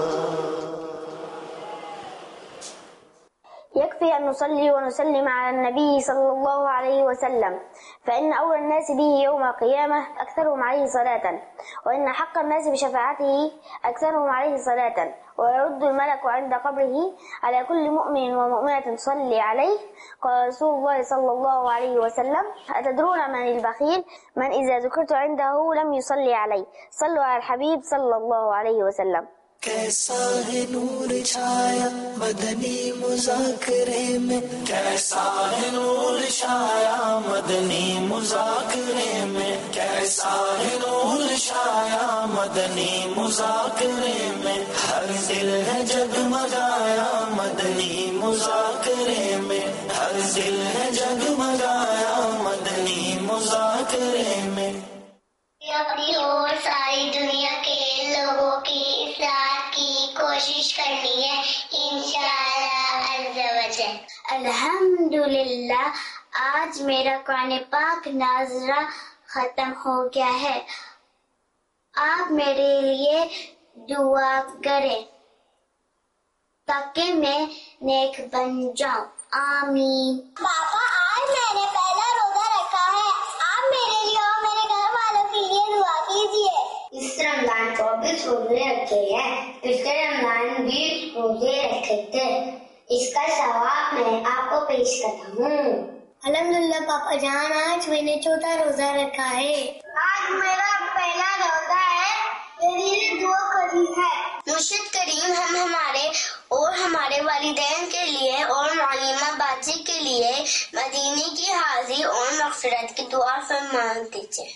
يكفي أن نصلي ونسلم على النبي صلى الله عليه وسلم فإن أولى الناس به يوم القيامة أكثرهم عليه صلاة وإن حق الناس بشفاعته أكثرهم عليه صلاة ويرد الملك عند قبره على كل مؤمن ومؤمنة تصلي عليه. قال رسول الله صلى الله عليه وسلم أتدرون من البخيل؟ من إذا ذكرت عنده لم يصلي عليه. صلوا على الحبيب صلى الله عليه وسلم. کیسا ہے نور چھایا مدنی مذاکرے میں کیسا ہے نور چھایا مدنی مذاکرے میں کیسا ہے نور چھایا مدنی مذاکرے میں ہر دل ہے جگمگایا مدنی مذاکرے میں ہر دل ہے جگمگایا مدنی مذاکرے میں. اپنی اور ساری دنیا کے لوگوں کی اصلاح کی کوشش کرنی ہے انشاءاللہ عز و جل. الحمدللہ آج میرا قرآن پاک ناظرہ ختم ہو گیا ہے. آپ میرے لیے دعا کریں تاکہ میں نیک بن جاؤں. آمین. پاپا آج میں نے پہلا روزہ رکھا ہے. آپ میرے لیے اور میرے گھر والوں کے لیے دعا کیجیے. اس رمضان چوبیس روزے رکھے ہیں. پچھلے رمضان بیس روزے رکھے تھے. اس کا ثواب میں آپ کو پیش کرتا ہوں. الحمدللہ پاپا جان آج میں نے چوتھا روزہ رکھا ہے. آج میرا پہلا روزہ ہے. میرے لیے دعا کری ہے. مرشد کریم ہم ہمارے اور ہمارے والدین کے لیے اور معلمہ باجی کے لیے مدینے کی حاضری اور مغفرت کی دعا فرمان دیجیے.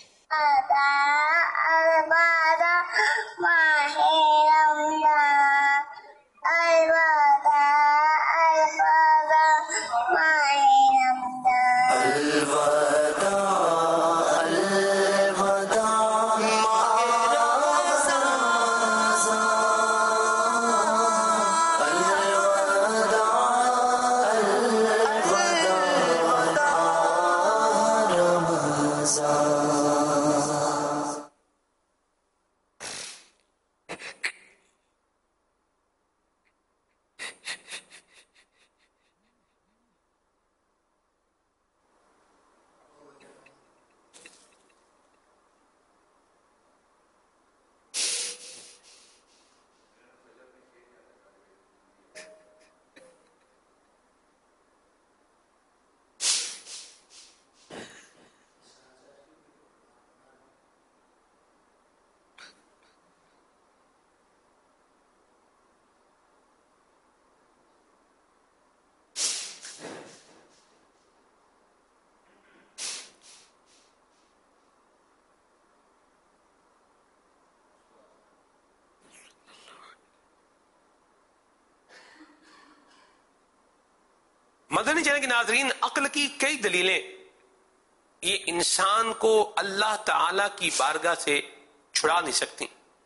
مدنی چینل کے ناظرین، عقل کی کئی دلیلیں یہ انسان کو اللہ تعالی کی بارگاہ سے چھڑا نہیں سکتی.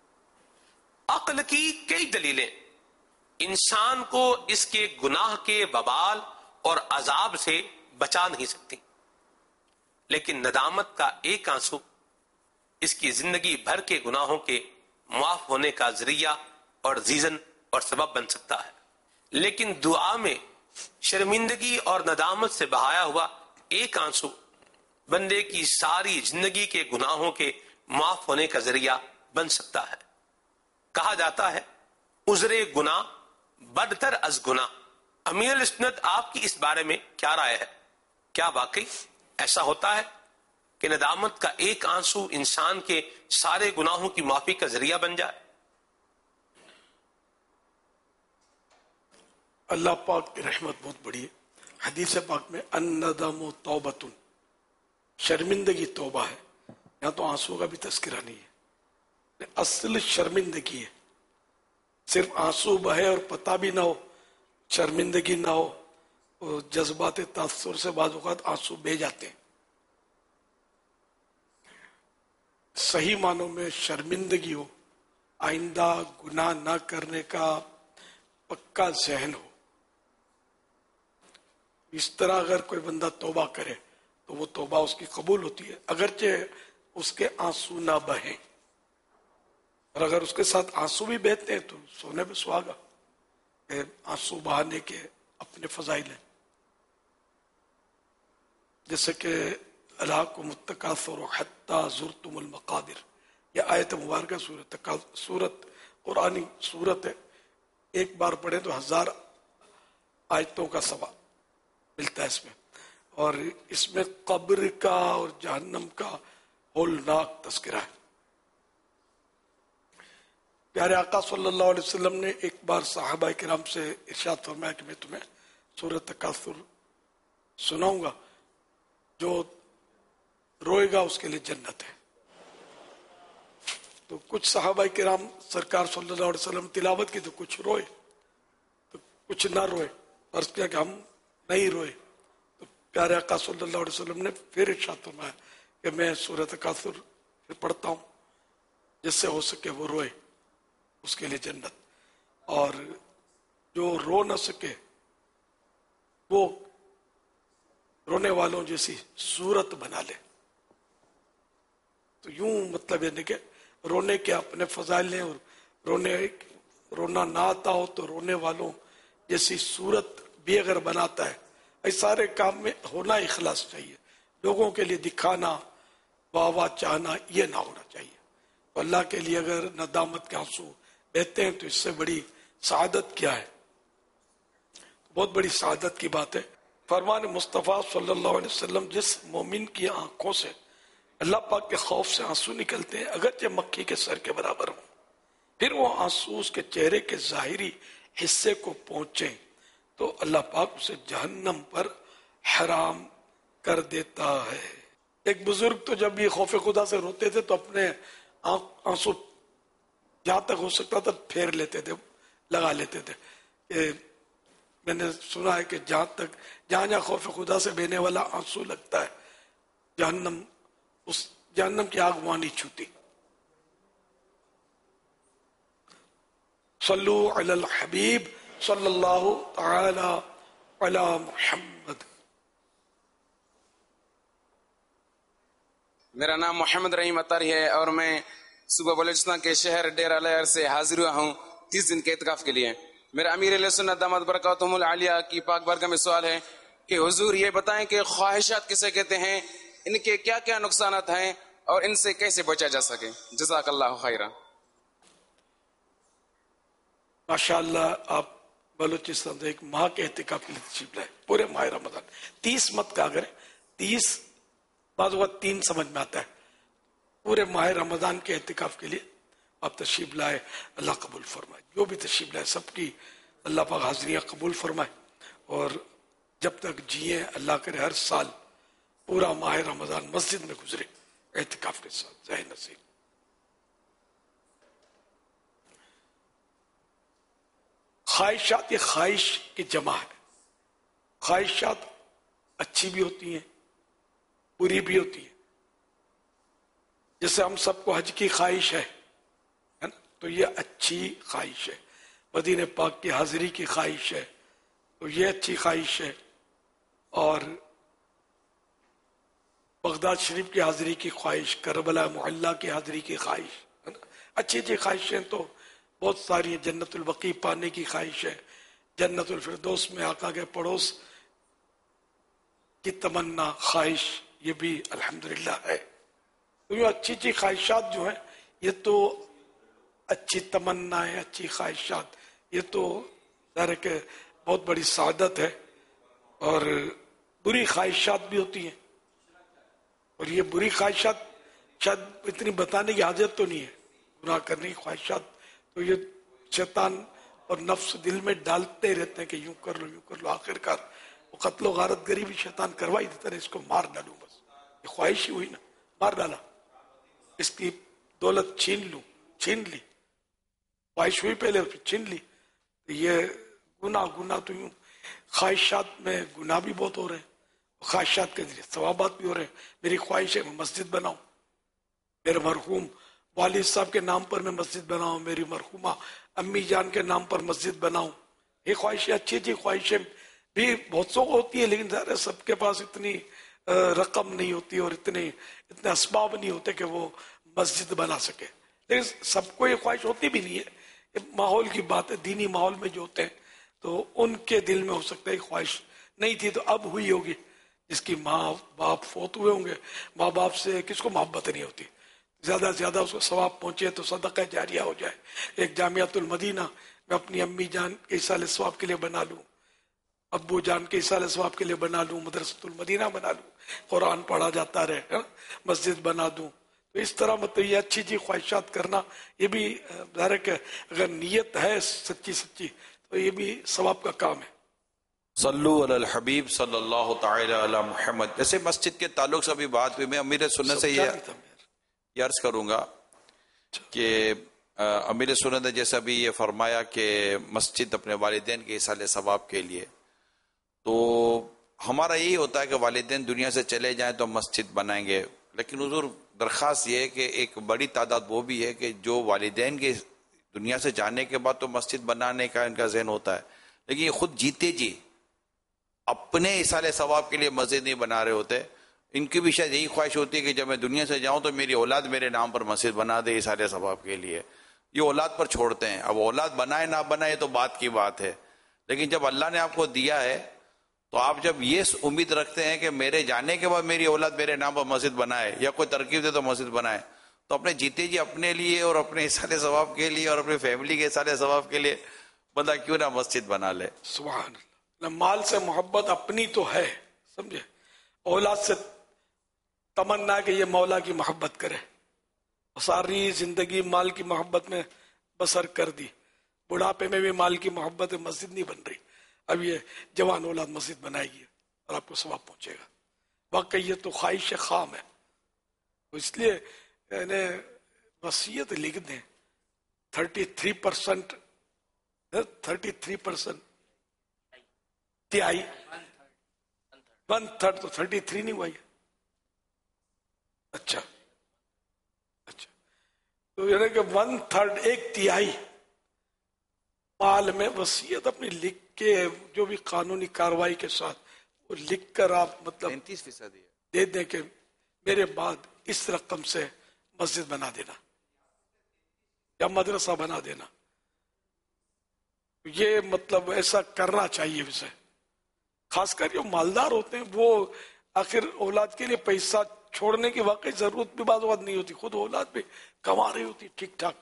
عقل کی کئی دلیلیں انسان کو اس کے گناہ کے وبال اور عذاب سے بچا نہیں سکتی، لیکن ندامت کا ایک آنسو اس کی زندگی بھر کے گناہوں کے معاف ہونے کا ذریعہ اور ریزن اور سبب بن سکتا ہے. لیکن دعا میں شرمندگی اور ندامت سے بہایا ہوا ایک آنسو بندے کی ساری زندگی کے گناہوں کے معاف ہونے کا ذریعہ بن سکتا ہے. کہا جاتا ہے عذر گناہ بدتر از گناہ. امیر السنت آپ کی اس بارے میں کیا رائے ہے؟ کیا واقعی ایسا ہوتا ہے کہ ندامت کا ایک آنسو انسان کے سارے گناہوں کی معافی کا ذریعہ بن جائے؟ اللہ پاک کی رحمت بہت بڑی ہے. حدیث پاک میں الندم توبۃ، शर्मिंदगी तौबा है, यहाँ तो आंसू का भी तस्करा नहीं है, असल शर्मिंदगी है। सिर्फ आंसू बहे और पता भी ना हो, शर्मिंदगी ना हो, तो जज्बात तासुर से बाज़ औक़ात आंसू बह जाते हैं। सही मानों में शर्मिंदगी हो, आइंदा गुनाह ना करने का पक्का ज़हन हो, इस तरह अगर कोई बंदा तौबा करे तो वो तौबा उसकी कबूल होती है, अगरचे उसके आंसू ना बहें। और अगर उसके साथ आंसू भी बहते हैं तो सोने पे सुहागा। आंसू बहाने के अपने फजाइल हैं, जैसे कि अल्लाकुम मुत्तकासुर हत्ता ज़ुरतुमुल मक़ादिर, यह आयत मुबारक सूरत सूरत कुरानी सूरत है, एक बार पढ़े तो हजार आयतों का सवाब मिलता है इसमें। और इसमें कब्र का और जहन्नम का होलनाक तस्करा है। प्यारे आका सल्लल्लाहु अलैहि वसल्लम ने एक बार सहाबा किराम से इरशाद फरमाया कि मैं तुम्हें सूरत तकासुर सुनाऊंगा, जो रोएगा उसके लिए जन्नत है। तो कुछ सहाबा किराम सरकार सल्लल्लाहु अलैहि वसल्लम तिलावत की तो कुछ रोए, तो कुछ ना रोए, अर्ज किया कि हम नहीं रोए। तो प्यारे आका सल्लल्लाहु अलैहि वसल्लम ने फिर इरशाद फरमाया कि मैं सूरत तकासुर फिर पढ़ता हूँ, जिससे हो सके वो रोए, उसके लिए जन्नत। और जो रो न सके वो रोने वालों जैसी सूरत बना ले। तो यूं मतलब ये नहीं कि रोने के अपने फजाइल हैं, और रोने रोना ना आता हो तो रोने वालों जैसी सूरत भी अगर बनाता है, इस सारे काम में होना इखलास चाहिए। लोगों के लिए दिखाना, वाह वाह चाहना, ये ना होना चाहिए। तो अल्लाह के लिए अगर नदामत के आंसू बहते हैं तो इससे बड़ी सआदत क्या है। बहुत बड़ी सआदत की बात है। फरमान मुस्तफ़ा सल्लल्लाहु अलैहि वसल्लम, जिस मोमिन की आंखों से अल्लाह पाक के खौफ से आंसू निकलते हैं, अगरचे मक्खी के सर के बराबर हो, फिर वो आंसू उसके चेहरे के जाहिरी हिस्से को पहुंचे तो अल्लाह पाक उसे जहन्नम पर हराम कर देता है। एक बुजुर्ग तो जब ये खौफ खुदा से रोते थे तो अपने आंसू जहां तक हो सकता था फेर लेते थे, लगा लेते थे। ये मैंने सुना है कि जहां तक जहां जहां खौफ खुदा से बहने वाला आंसू लगता है, जहन्नम उस जहन्नम की आग वहां नहीं छूती। सल्लु अलल हबीब सल्लल्लाहु तआला अला मुहम्मद। मेरा नाम मोहम्मद रहीम अतारी है और मैं सुबह बलूचिस्तान के शहर डेरा लहर से हाजिर हुआ हूँ तीस दिन के इत्काफ के लिए। मेरा अमीर सुन्नत दामद बरकातुहुल आलिया की पाक बारगाह में सवाल है कि हुजूर ये बताएं कि ख्वाहिशात किसे कहते हैं, इनके क्या क्या नुकसानात हैं और इनसे कैसे बचा जा सके। जज़ाकल्लाहु खैरा। माशाअल्लाह, आप बलूचिस्तान से एक माह के एहतिकाफ के लिए तशरीफ लाए, पूरे माह रमजान। तीस मत का अगर तीस बाज़ तीन समझ में आता है, पूरे माह रमजान के एहतिकाफ के लिए आप तशरीफ लाए। अल्लाह कबूल फरमाए, जो भी तशरीफ लाए सबकी अल्लाह पाक हाज़िरियाँ कबूल फरमाए। और जब तक जिए अल्लाह करे हर साल पूरा माह रमजान मस्जिद में गुजरे एहतिकाफ के साथ, ज़ाहिर नसीब। ख्वाहिशात, ये ख्वाहिश की जमा है। ख्वाहिशात अच्छी भी होती हैं, बुरी भी होती है। जैसे हम सबको हज की ख्वाहिश है, है ना, तो ये अच्छी ख्वाहिश है। मदीने पाक की हाजिरी की ख्वाहिश है, तो ये अच्छी ख्वाहिश है। और बगदाद शरीफ की हाजिरी की ख्वाहिश, करबला मोहल्ला की हाजिरी की ख्वाहिश, है ना, अच्छी अच्छी ख्वाहिशें तो बहुत सारी हैं। जन्नतुल बकी पाने की ख्वाहिश है, जन्नतुल फिरदौस में आका के पड़ोस की तमन्ना ख्वाहिश, ये भी अल्हम्दुलिल्लाह है। तो ये अच्छी अच्छी ख्वाहिशात जो है, ये तो अच्छी तमन्ना है, अच्छी ख्वाहिशात, ये तो ज़ाहिर के बहुत बड़ी सादत है। और बुरी ख्वाहिशात भी होती हैं, और ये बुरी ख्वाहिशात शायद इतनी बताने की हाजत तो नहीं है। गुनाह करने की ख्वाहिशात तो ये शैतान और नफ्स दिल में डालते रहते हैं कि यूं कर लो यूं कर लो, आखिरकार वो कत्लो गारत गरीबी शैतान करवा ही देता है, इसको मार डालूं बस, یہ خواہش ہی ہوئی نا, مار ڈالا, اس کی دولت چھین لوں, چھین لی, خواہش ہوئی پہلے پھر چھین لی. یہ گناہ گناہ تو یوں خواہشات میں گناہ بھی بہت ہو رہے ہیں, خواہشات کے ذریعے ثوابات بھی ہو رہے ہیں. میری خواہش ہے میں مسجد بناؤں, میرے مرحوم والد صاحب کے نام پر میں مسجد بناؤں, میری مرحومہ امی جان کے نام پر مسجد بناؤں. یہ خواہشیں اچھی اچھی خواہشیں بھی بہت سو ہوتی ہے, لیکن ظاہر ہے سب کے پاس اتنی رقم نہیں ہوتی اور اتنے اتنے اسباب نہیں ہوتے کہ وہ مسجد بنا سکے. لیکن سب کو یہ خواہش ہوتی بھی نہیں ہے, یہ ماحول کی بات ہے. دینی ماحول میں جو ہوتے ہیں تو ان کے دل میں ہو سکتا ہے خواہش نہیں تھی تو اب ہوئی ہوگی. جس کی ماں باپ فوت ہوئے ہوں گے, ماں باپ سے کس کو محبت نہیں ہوتی, زیادہ سے زیادہ اس کو ثواب پہنچے تو صدقہ جاریہ ہو جائے. ایک جامعۃ المدینہ میں اپنی امی جان کے ایصال ثواب کے لیے بنا لوں, ابو جان کے ایصال ثواب کے لیے بنا لوں, مدرسۃ المدینہ بنا لوں, قرآن پڑھا جاتا رہے, مسجد بنا دوں. تو اس طرح مطلب یہ اچھی چیز خواہشات کرنا, یہ بھی ظاہر ہے کہ اگر نیت ہے سچی سچی تو یہ بھی ثواب کا کام ہے. صلو علی الحبیب صلی اللہ تعالی علی محمد. جیسے مسجد کے تعلق سے بھی بات ہوئی, میں امیر سنت سے یہ یہ عرض کروں گا کہ امیر سنت نے جیسا بھی یہ فرمایا کہ مسجد اپنے والدین کے ایصال ثواب کے لیے, تو ہمارا یہی ہوتا ہے کہ والدین دنیا سے چلے جائیں تو مسجد بنائیں گے. لیکن حضور درخواست یہ ہے کہ ایک بڑی تعداد وہ بھی ہے کہ جو والدین کے دنیا سے جانے کے بعد تو مسجد بنانے کا ان کا ذہن ہوتا ہے, لیکن یہ خود جیتے جی اپنے ایصال ثواب کے لیے مسجد نہیں بنا رہے ہوتے. ان کی بھی شاید یہی خواہش ہوتی ہے کہ جب میں دنیا سے جاؤں تو میری اولاد میرے نام پر مسجد بنا دے ایصال ثواب کے لیے. یہ اولاد پر چھوڑتے ہیں. اب اولاد بنائے نہ بنائے تو بات کی بات ہے, لیکن جب اللہ نے آپ کو دیا ہے تو آپ جب یہ امید رکھتے ہیں کہ میرے جانے کے بعد میری اولاد میرے نام پر مسجد بنائے یا کوئی ترکیب دے تو مسجد بنائے, تو اپنے جیتے جی اپنے لیے اور اپنے ایصال ثواب کے لیے اور اپنی فیملی کے ایصال ثواب کے لیے بندہ کیوں نہ مسجد بنا لے. سبحان اللہ. مال سے محبت اپنی تو ہے, سمجھے, اولاد سے تمنا کہ یہ مولا کی محبت کرے, ساری زندگی مال کی محبت میں بسر کر دی, بڑھاپے میں بھی مال کی محبت میں مسجد نہیں بن رہی. اب یہ جوان اولاد مسجد بنائے گی اور آپ کو ثواب پہنچے گا. واقعی یہ تو خواہش خام ہے. اس لیے یعنی وصیت لکھ دیں, thirty three percent thirty three percent تیائی ون تھرڈ تو تھرٹی تھری نہیں ہوا. اچھا اچھا تو یعنی کہ ون تھرڈ ایک تہائی مال میں وصیت اپنی لکھ کے جو بھی قانونی کاروائی کے ساتھ وہ لکھ کر آپ مطلب تینتیس فیصد دے دیں کہ میرے بعد اس رقم سے مسجد بنا دینا یا مدرسہ بنا دینا. یہ مطلب ایسا کرنا چاہیے اسے, خاص کر جو مالدار ہوتے ہیں وہ آخر اولاد کے لیے پیسہ چھوڑنے کی واقعی ضرورت بھی بعض اوقات نہیں ہوتی, خود اولاد بھی کما رہی ہوتی ٹھیک ٹھاک,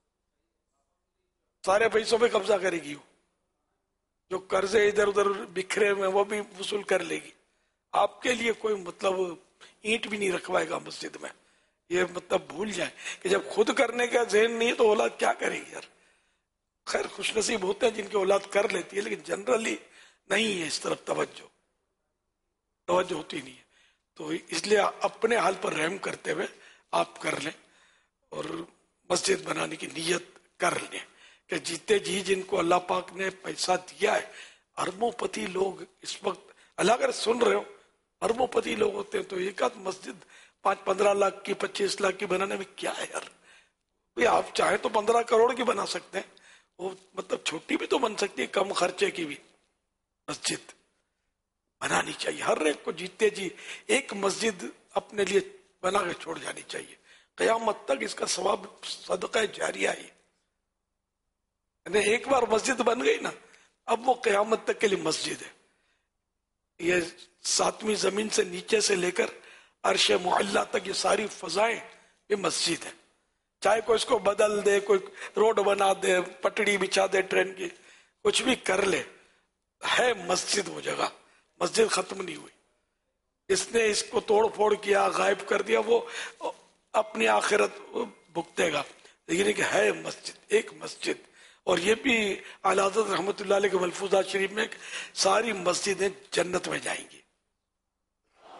سارے پیسوں پہ قبضہ کرے گی, جو قرضے ادھر ادھر بکھرے ہوئے وہ بھی وصول کر لے گی. آپ کے لیے کوئی مطلب اینٹ بھی نہیں رکھوائے گا مسجد میں. یہ مطلب بھول جائیں کہ جب خود کرنے کا ذہن نہیں ہے تو اولاد کیا کرے گی یار. خیر خوش نصیب ہوتے ہیں جن کی اولاد کر لیتی ہے, لیکن جنرلی نہیں ہے اس طرف توجہ توجہ ہوتی نہیں ہے. تو اس لیے اپنے حال پر رحم کرتے ہوئے آپ کر لیں اور مسجد بنانے کی نیت کر لیں کہ جیتے جی جن کو اللہ پاک نے پیسہ دیا ہے, اربوں پتی لوگ اس وقت اللہ اگر سن رہے ہو اربوں پتی لوگ ہوتے ہیں, تو ایک آدھ مسجد پانچ پندرہ لاکھ کی پچیس لاکھ کی بنانے میں کیا ہے یار. بھئی آپ چاہیں تو پندرہ کروڑ کی بنا سکتے ہیں, وہ مطلب چھوٹی بھی تو بن سکتی ہے, کم خرچے کی بھی مسجد بنانی چاہیے. ہر ایک کو جیتے جی ایک مسجد اپنے لیے بنا کے چھوڑ جانی چاہیے. قیامت تک اس کا ثواب صدقہ جاریہ ہے. یعنی ایک بار مسجد بن گئی نا, اب وہ قیامت تک کے لیے مسجد ہے. یہ ساتویں زمین سے نیچے سے لے کر عرش معلی تک یہ ساری فضائیں یہ مسجد ہے. چاہے کوئی اس کو بدل دے, کوئی روڈ بنا دے, پٹڑی بچھا دے ٹرین کی, کچھ بھی کر لے, ہے مسجد وہ جگہ. مسجد ختم نہیں ہوئی. اس نے اس کو توڑ پھوڑ کیا, غائب کر دیا, وہ اپنی آخرت بھگتے گا, لیکن کہ ہے مسجد, ایک مسجد. اور یہ بھی اعلیٰ حضرت رحمۃ اللہ علیہ کے ملفوظات شریف میں ساری مسجدیں جنت میں جائیں گی.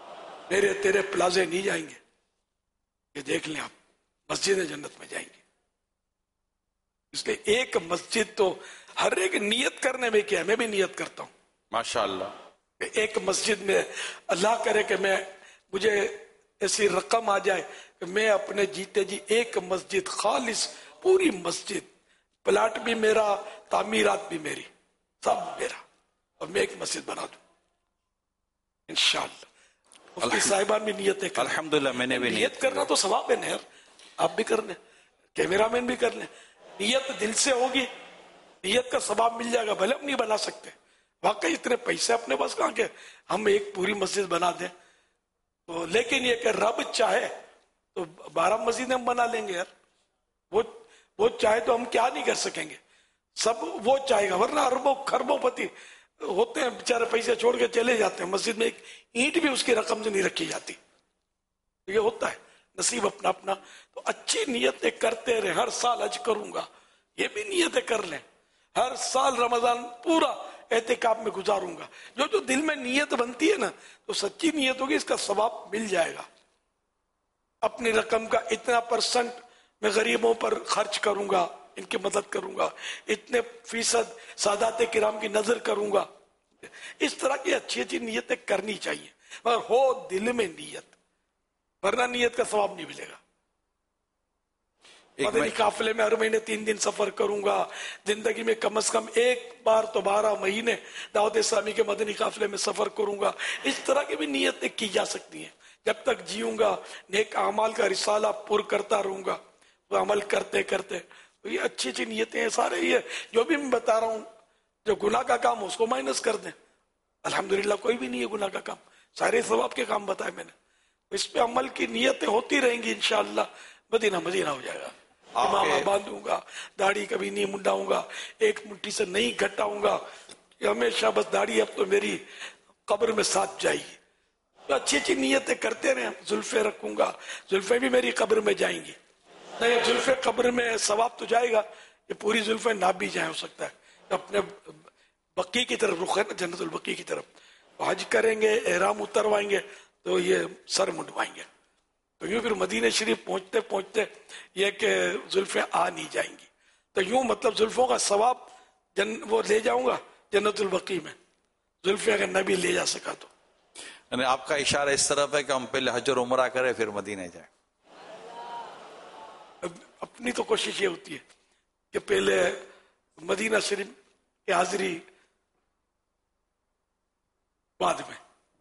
میرے تیرے پلازے نہیں جائیں گے، یہ دیکھ لیں آپ، مسجد جنت میں جائیں گے. اس لیے ایک مسجد تو ہر ایک نیت کرنے میں کیا ہے، میں بھی نیت کرتا ہوں ماشاءاللہ کہ ایک مسجد میں اللہ کرے کہ میں مجھے ایسی رقم آ جائے کہ میں اپنے جیتے جی ایک مسجد خالص، پوری مسجد، پلاٹ بھی میرا، تعمیرات بھی میری، سب میرا، اور میں ایک مسجد بنا دوں انشاءاللہ. مفتی صاحبان بھی نیتیں کریں. الحمدللہ میں نے بھی نیت کرنا تو ثواب ہے نا، آپ بھی کر لیں، کیمرہ مین بھی کر لیں. نیت دل سے ہوگی، نیت کا ثواب مل جائے گا. بھلے ہم نہیں بنا سکتے، واقعی اتنے پیسے اپنے پاس کہاں کے ہم ایک پوری مسجد بنا دیں، تو لیکن یہ کہ رب چاہے تو بارہ مسجدیں ہم بنا لیں گے یار. وہ وہ چاہے تو ہم کیا نہیں کر سکیں گے، سب وہ چاہے گا. ورنہ اربوں خربوں پتی ہوتے ہیں بیچارے، پیسے چھوڑ کے چلے جاتے ہیں، مسجد میں ایک اینٹ بھی اس کی رقم سے نہیں رکھی جاتی. یہ ہوتا ہے، نصیب اپنا اپنا. تو اچھی نیتیں کرتے رہے. ہر سال حج کروں گا، یہ بھی نیتیں کر لیں. ہر سال رمضان پورا اعتکاف میں گزاروں گا. جو جو دل میں نیت بنتی ہے نا، تو سچی نیت ہوگی، اس کا ثواب مل جائے گا. اپنی رقم کا اتنا پرسنٹ میں غریبوں پر خرچ کروں گا، ان کی مدد کروں گا، اتنے فیصد سادات کرام کی نظر کروں گا. اس طرح کی اچھی اچھی نیتیں کرنی چاہیے، مگر ہو دل میں نیت، ورنہ نیت کا ثواب نہیں ملے گا. مدنی قافلے میں ہر مہینے تین دن سفر کروں گا. زندگی میں کم از کم ایک بار تو بارہ مہینے دعوت اسلامی کے مدنی قافلے میں سفر کروں گا. اس طرح کی بھی نیتیں کی جا سکتی ہیں. جب تک جیوں گا نیک اعمال کا رسالہ پر کرتا رہوں گا، وہ عمل کرتے کرتے. تو یہ اچھی اچھی نیتیں ہیں سارے. یہ جو بھی میں بتا رہا ہوں، جو گناہ کا کام ہو اس کو مائنس کر دیں. الحمدللہ کوئی بھی نہیں ہے گناہ کا کام، سارے ثواب کے کام بتائے میں نے. اس پہ عمل کی نیتیں ہوتی رہیں گی انشاءاللہ. مدینہ مدینہ ہو جائے گا. امامہ باندھوں گا، داڑھی کبھی نہیں منڈاؤں گا، ایک مٹھی سے نہیں گھٹاؤں گا. ہمیشہ بس داڑھی اب تو میری قبر میں ساتھ جائے گی. تو اچھی اچھی نیتیں کرتے رہے. زلفیں رکھوں گا، زلفیں بھی میری قبر میں جائیں گی. نہیں زلفیں قبر میں ثواب تو جائے گا، یہ پوری زلفیں نہ بھی جائیں. ہو سکتا ہے اپنے بقی کی طرف رخ ہے نا، جنت البقی کی طرف. حج کریں گے، احرام اتروائیں گے تو یہ سر منڈوائیں گے. تو یوں پھر مدینہ شریف پہنچتے پہنچتے یہ کہ زلفیں آ نہیں جائیں گی. تو یوں مطلب زلفوں کا ثواب جن وہ لے جاؤں گا جنت البقی میں. زلفیں اگر نبی لے جا سکا تو. یعنی آپ کا اشارہ اس طرف ہے کہ ہم پہلے حج اور عمرہ کریں پھر مدینہ جائیں. اپنی تو کوشش یہ ہوتی ہے کہ پہلے مدینہ شریف کی حاضری بعد میں.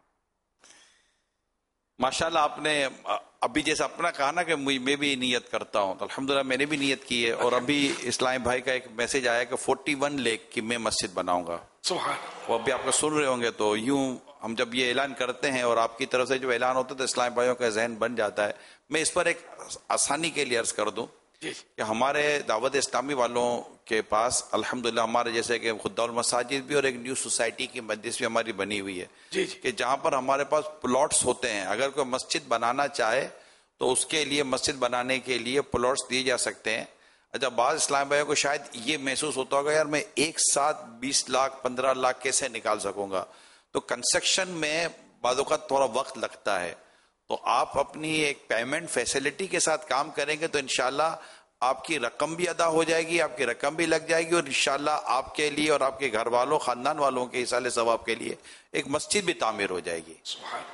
ماشاءاللہ آپ نے ابھی جیسے اپنا کہا نا کہ میں بھی نیت کرتا ہوں، تو الحمدللہ میں نے بھی نیت کی ہے. اور ابھی اسلام بھائی کا ایک میسج آیا کہ فورٹی ون لیک کی میں مسجد بناؤں گا. وہ ابھی آپ کو سن رہے ہوں گے. تو یوں ہم جب یہ اعلان کرتے ہیں اور آپ کی طرف سے جو اعلان ہوتا ہے تو اسلام بھائیوں کا ذہن بن جاتا ہے. میں اس پر ایک آسانی کے لیے عرض کر دوں کہ ہمارے دعوت اسلامی والوں کے پاس الحمدللہ ہمارے جیسے کہ خدام المساجد بھی اور ایک نیو سوسائٹی کی مجلس بھی ہماری بنی ہوئی ہے کہ جہاں پر ہمارے پاس پلاٹس ہوتے ہیں. اگر کوئی مسجد بنانا چاہے تو اس کے لیے مسجد بنانے کے لیے پلاٹس دیے جا سکتے ہیں. اچھا بعض اسلام بھائیوں کو شاید یہ محسوس ہوتا ہوگا یار میں ایک ساتھ بیس لاکھ پندرہ لاکھ کیسے نکال سکوں گا. تو کنسٹرکشن میں بعض اوقات تھوڑا وقت لگتا ہے. تو آپ اپنی ایک پیمنٹ فیسلٹی کے ساتھ کام کریں گے تو انشاءاللہ آپ کی رقم بھی ادا ہو جائے گی، آپ کی رقم بھی لگ جائے گی، اور انشاءاللہ آپ کے لیے اور آپ کے گھر والوں خاندان والوں کے ایصال ثواب کے لیے ایک مسجد بھی تعمیر ہو جائے گی.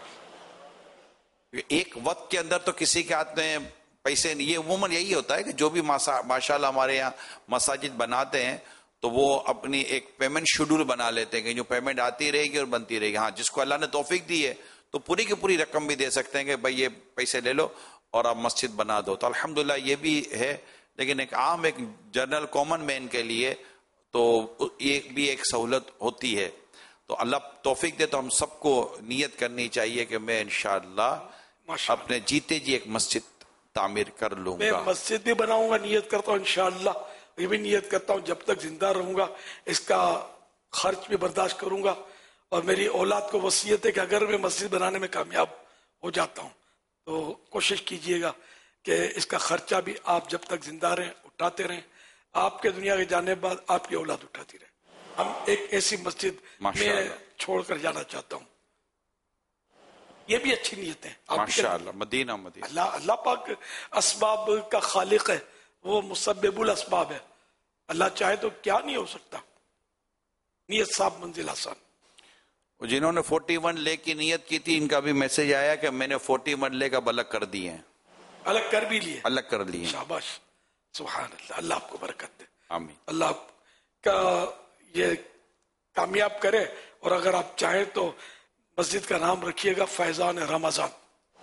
ایک وقت کے اندر تو کسی کے ہاتھ میں پیسے نہیں. یہ عموماً یہی ہوتا ہے کہ جو بھی ماشاءاللہ ہمارے یہاں مساجد بناتے ہیں تو وہ اپنی ایک پیمنٹ شیڈول بنا لیتے ہیں کہ جو پیمنٹ آتی رہے گی اور بنتی رہے گی. ہاں جس کو اللہ نے توفیق دی ہے تو پوری کی پوری رقم بھی دے سکتے ہیں کہ بھائی یہ پیسے لے لو اور آپ مسجد بنا دو. تو الحمدللہ یہ بھی ہے. لیکن ایک عام ایک جنرل کامن مین کے لیے تو یہ بھی ایک سہولت ہوتی ہے. تو اللہ توفیق دے تو ہم سب کو نیت کرنی چاہیے کہ میں انشاءاللہ اپنے جیتے جی ایک مسجد تعمیر کر لوں گا. میں مسجد بھی بناؤں گا، نیت کرتا ہوں انشاءاللہ. یہ بھی نیت کرتا ہوں جب تک زندہ رہوں گا اس کا خرچ بھی برداشت کروں گا. اور میری اولاد کو وصیت ہے کہ اگر میں مسجد بنانے میں کامیاب ہو جاتا ہوں تو کوشش کیجئے گا کہ اس کا خرچہ بھی آپ جب تک زندہ رہیں اٹھاتے رہیں. آپ کے دنیا کے جانے بعد آپ کی اولاد اٹھاتی رہے. ہم ایک ایسی مسجد میں چھوڑ کر جانا چاہتا ہوں. یہ بھی اچھی نیتیں ہیں. ماشاءاللہ. مدینہ مدینہ. اللہ اللہ پاک اسباب کا خالق ہے, وہ مسبب الاسباب ہے. اللہ چاہے تو کیا نہیں ہو سکتا. نیت صاحب منزل آسان. جنہوں نے فورٹی ون لے کی نیت کی تھی ان کا بھی میسج آیا کہ میں نے فورٹی ون لے کا الگ کر دیے ہیں. الگ کر بھی لیے. الگ کر لیے. شاباش. سبحان اللہ. اللہ آپ کو برکت دے. آمین. اللہ آپ کا یہ کامیاب کرے. اور اگر آپ چاہیں تو مسجد کا نام رکھیے گا فیضان رمضان.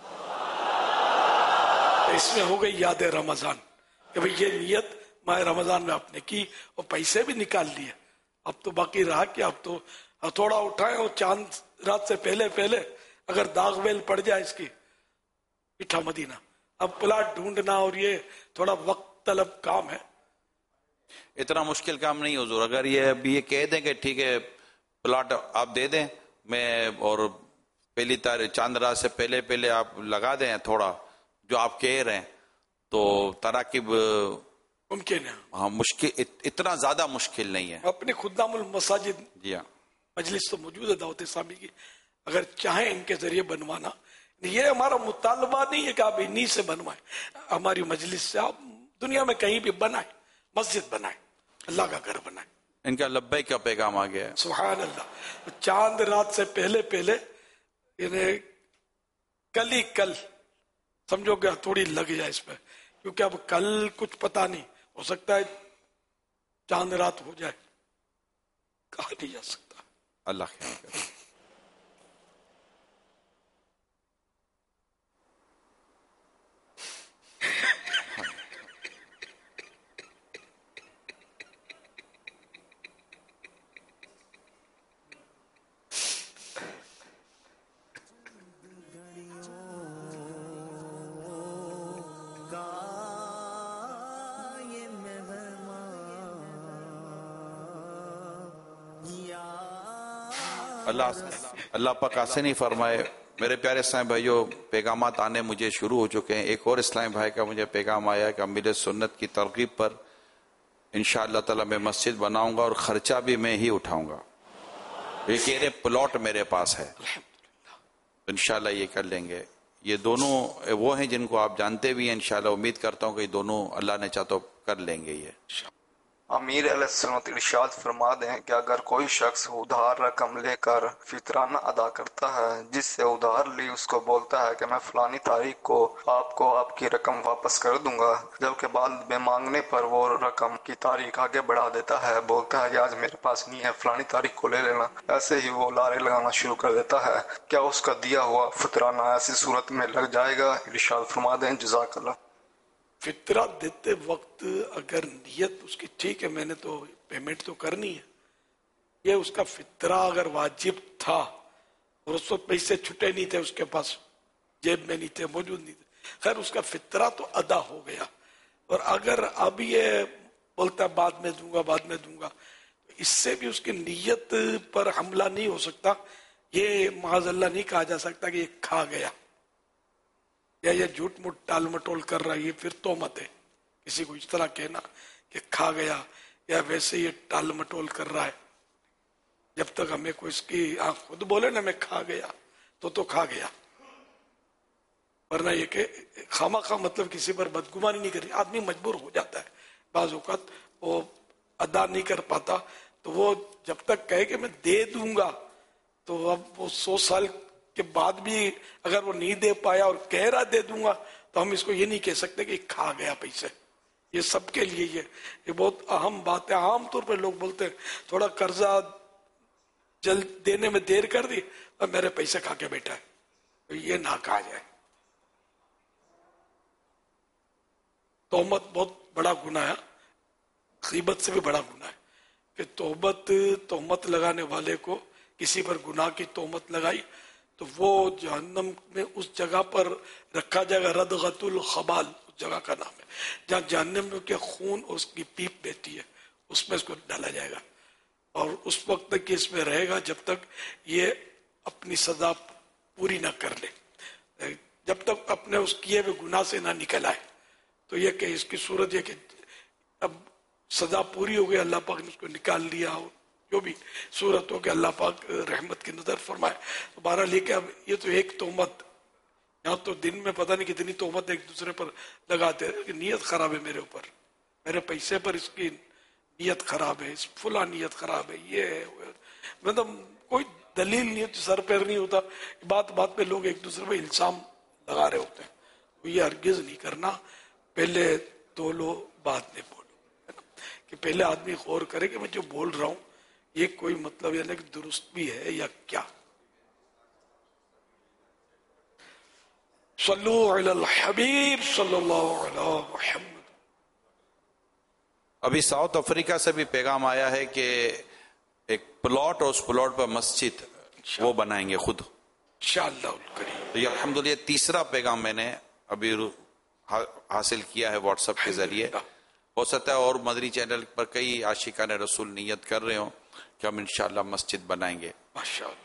اس میں ہو گئی یاد رمضان کہ بھئی یہ نیت ماہ رمضان میں آپ نے کی اور پیسے بھی نکال لیے. اب تو باقی رہا کہ اب تو ہتھوڑا اٹھائیں اور چاند رات سے پہلے پہلے اگر داغ ویل پڑ جائے اس کی میٹھا مدینہ. اب پلاٹ ڈھونڈنا اور یہ تھوڑا وقت طلب کام ہے. اتنا مشکل کام نہیں حضور. اگر یہ ابھی یہ کہہ دیں کہ ٹھیک ہے پلاٹ آپ دے دیں میں اور پہلی تاریخ چاند رات سے پہلے پہلے آپ لگا دیں تھوڑا جو آپ کہہ رہے ہیں تو تراکیب ممکن ہے. ہاں مشکل اتنا زیادہ مشکل نہیں ہے. اپنے خدام المساجد جی ہاں مجلس تو موجود ہے دعوت اسلامی کی, اگر چاہیں ان کے ذریعے بنوانا. یہ ہمارا مطالبہ نہیں ہے کہ آپ انہی سے بنوائیں, ہماری مجلس سے آپ دنیا میں کہیں بھی بنائیں, مسجد بنائیں, اللہ کا گھر بنائیں. ان کا لبیک کا پیغام آ گیا ہے. سبحان اللہ. چاند رات سے پہلے پہلے انہیں کل ہی کل سمجھو کہ تھوڑی لگ جائے اس پہ, کیونکہ اب کل کچھ پتا نہیں, ہو سکتا ہے چاند رات ہو جائے, کہا نہیں جا سکتا. اللہ خیر کرے. اللہ اللہ پاک آسانی فرمائے. میرے پیارے اسلام بھائیوں, پیغامات آنے مجھے شروع ہو چکے ہیں. ایک اور اسلام بھائی کا مجھے پیغام آیا کہ امیر سنت کی ترغیب پر انشاءاللہ تعالی میں مسجد بناؤں گا اور خرچہ بھی میں ہی اٹھاؤں گا. یہ کہہ رہے پلاٹ میرے پاس ہے, انشاءاللہ یہ کر لیں گے. یہ دونوں وہ ہیں جن کو آپ جانتے بھی ہیں. انشاءاللہ امید کرتا ہوں کہ یہ دونوں اللہ نے چاہ تو کر لیں گے. یہ امیر علیہ السلام ارشاد فرما دیں کہ اگر کوئی شخص ادھار رقم لے کر فطرانہ ادا کرتا ہے, جس سے ادھار لی اس کو بولتا ہے کہ میں فلانی تاریخ کو آپ کو آپ کی رقم واپس کر دوں گا, جبکہ بعد میں مانگنے پر وہ رقم کی تاریخ آگے بڑھا دیتا ہے, بولتا ہے کہ آج میرے پاس نہیں ہے, فلانی تاریخ کو لے لینا. ایسے ہی وہ لارے لگانا شروع کر دیتا ہے. کیا اس کا دیا ہوا فطرانہ ایسی صورت میں لگ جائے گا؟ ارشاد فرما دیں. جزاک اللہ. فطرہ دیتے وقت اگر نیت اس کی ٹھیک ہے, میں نے تو پیمنٹ تو کرنی ہے, یہ اس کا فطرہ اگر واجب تھا اور اس وقت پیسے چھٹے نہیں تھے اس کے پاس, جیب میں نہیں تھے, موجود نہیں تھے, خیر اس کا فطرہ تو ادا ہو گیا. اور اگر اب یہ بولتا ہے بعد میں دوں گا بعد میں دوں گا, اس سے بھی اس کی نیت پر حملہ نہیں ہو سکتا. یہ معاذ اللہ نہیں کہا جا سکتا کہ یہ کھا گیا یا یہ جھوٹ موٹ ٹال مٹول کر رہا ہے, یہ پھر تہمت ہے. کسی کو اس طرح کہنا کہ کھا گیا یا ویسے یہ ٹال مٹول کر رہا ہے, جب تک ہمیں کوئی اس کی آنکھ خود بولے نا میں کھا گیا تو تو کھا گیا, ورنہ یہ کہ خامہ خواہ مطلب کسی پر بدگمانی نہیں کرنی. آدمی مجبور ہو جاتا ہے بعض اوقات, وہ ادا نہیں کر پاتا, تو وہ جب تک کہے کہ میں دے دوں گا, تو اب وہ سو سال کے بعد بھی اگر وہ نہیں دے پایا اور کہہ رہا دے دوں گا, تو ہم اس کو یہ نہیں کہہ سکتے کہ کھا گیا پیسے. یہ سب کے لیے یہ یہ بہت اہم بات ہے. عام طور پہ لوگ بولتے ہیں تھوڑا قرضہ جلد دینے میں دیر کر دی اور میرے پیسے کھا کے بیٹھا ہے, تو یہ نہ کہا جائے. تہمت بہت بڑا گناہ ہے, غیبت سے بھی بڑا گناہ ہے. کہ تہمت تہمت لگانے والے کو کسی پر گناہ کی تہمت لگائی تو وہ جہنم میں اس جگہ پر رکھا جائے گا. ردغۃ الخبال اس جگہ کا نام ہے, جہاں جہنم میں کے خون اور اس کی پیپ بہتی ہے, اس میں اس کو ڈالا جائے گا. اور اس وقت تک اس میں رہے گا جب تک یہ اپنی سزا پوری نہ کر لے, جب تک اپنے اس کیے ہوئے گناہ سے نہ نکل آئے. تو یہ کہ اس کی صورت یہ کہ اب سزا پوری ہو گئی, اللہ پاک نے اس کو نکال لیا, جو بھی صورت ہو کہ اللہ پاک رحمت کی نظر فرمائے. تو بہرحال یہ کہ اب یہ تو ایک تہمت، یہاں تو دن میں پتہ نہیں کتنی تہمت ایک دوسرے پر لگاتے ہیں کہ نیت خراب ہے میرے اوپر، میرے پیسے پر اس کی نیت خراب ہے، اس فلاں نیت خراب ہے، یہ ہے مطلب کوئی دلیل نہیں ہوتی، سر پیر نہیں ہوتا، بات بات پہ لوگ ایک دوسرے پہ الزام لگا رہے ہوتے ہیں. تو یہ ہرگز نہیں کرنا، پہلے تولو بعد میں بولو، کہ پہلے آدمی غور کرے کہ میں جو بول رہا ہوں یہ کوئی مطلب یعنی کہ درست بھی ہے یا کیا. صلو علی الحبیب صلی اللہ علیہ محمد. ابھی ساؤتھ افریقہ سے بھی پیغام آیا ہے کہ ایک پلاٹ اور اس پلاٹ پر مسجد وہ بنائیں گے خود انشاءاللہ الکریم. تو یہ الحمدللہ تیسرا پیغام میں نے ابھی حاصل کیا ہے واٹس ایپ کے ذریعے. ہو سکتا ہے اور مدری چینل پر کئی عاشقان رسول نیت کر رہے ہوں کہ ہم انشاءاللہ مسجد بنائیں گے. ماشاءاللہ.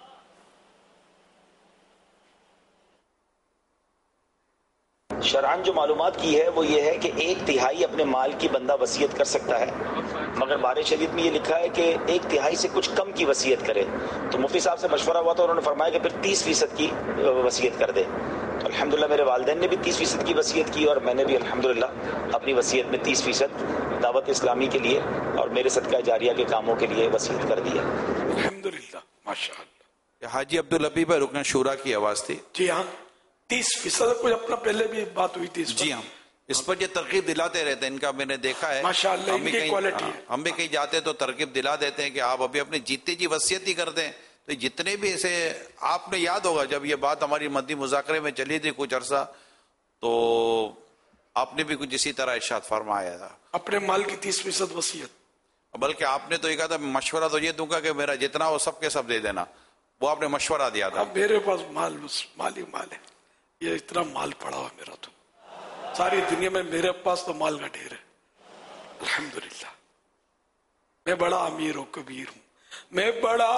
شرعاً جو معلومات کی ہے وہ یہ ہے کہ ایک تہائی اپنے مال کی بندہ وصیت کر سکتا ہے، مگر بارِ شریعت میں یہ لکھا ہے کہ ایک تہائی سے کچھ کم کی وصیت کرے. تو مفتی صاحب سے مشورہ ہوا تو انہوں نے فرمایا کہ پھر تیس فیصد کی وصیت کر دے. تو الحمدللہ میرے والدین نے بھی تیس فیصد کی وصیت کی اور میں نے بھی الحمدللہ اپنی وصیت میں تیس فیصد دعوت اسلامی کے لیے اور میرے صدقہ جاریہ کے کاموں کے لیے وصیت کر دی ہے. الحمدللہ ماشاءاللہ. حاجی عبدالحبیب رکن شورا کی آواز تھی. جی ہاں تیس فیصد کچھ اپنا پہلے بھی بات ہوئی تھی اس پر. جی ہاں اس پر یہ ترغیب دلاتے رہتے ہیں، ان کا میں نے دیکھا ہے ماشاءاللہ ہم ان بھی کی کہیں کوالٹی ہے. ہم بھی کہیں جاتے تو ترغیب دلا دیتے ہیں کہ آپ ابھی اپنے جیتے جی وصیت ہی کر دیں. تو جتنے بھی ایسے آپ نے یاد ہوگا جب یہ بات ہماری مدنی مذاکرے میں چلی تھی کچھ عرصہ تو آپ نے بھی کچھ اسی طرح ارشاد فرمایا تھا اپنے مال کی تیس فیصد وصیت. بلکہ آپ نے تو یہ کہا تھا مشورہ تو یہ دوں گا کہ میرا جتنا ہو سب کے سب دے دینا، وہ آپ نے مشورہ دیا تھا. اب میرے پاس مال مال ہی مال ہے، یہ اتنا مال پڑا ہوا میرا تو ساری دنیا میں میرے پاس تو مال کا ڈھیر ہے الحمدللہ. میں بڑا امیر و کبیر ہوں، میں بڑا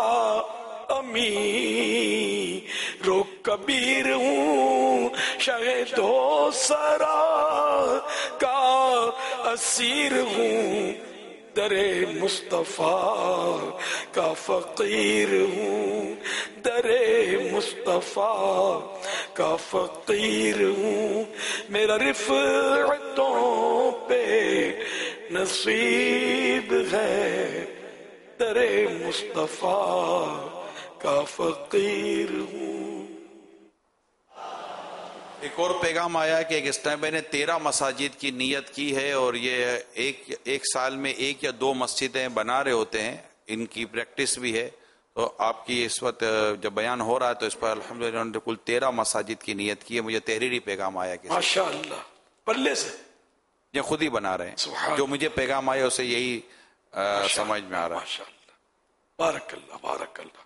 امیر و کبیر ہوں، شہد و سرا کا اسیر ہوں، در مصطفیٰ کا فقیر ہوں، در مصطفیٰ کا فقیر ہوں. میرا رفعتوں پہ نصیب ہے، در مصطفیٰ کا فقیر ہوں. ایک اور پیغام آیا کہ ایک اسٹائم نے تیرہ مساجد کی نیت کی ہے اور یہ ایک ایک سال میں ایک یا دو مسجدیں بنا رہے ہوتے ہیں، ان کی پریکٹس بھی ہے. تو آپ کی اس وقت جب بیان ہو رہا ہے تو اس پر الحمدللہ انہوں نے کل تیرہ مساجد کی نیت کی ہے. مجھے تحریری پیغام آیا کہ ماشاءاللہ پلے سے یہ خود ہی بنا رہے ہیں. جو مجھے پیغام آیا اسے یہی سمجھ میں آ رہا ہے. ماشاءاللہ بارک اللہ بارک اللہ.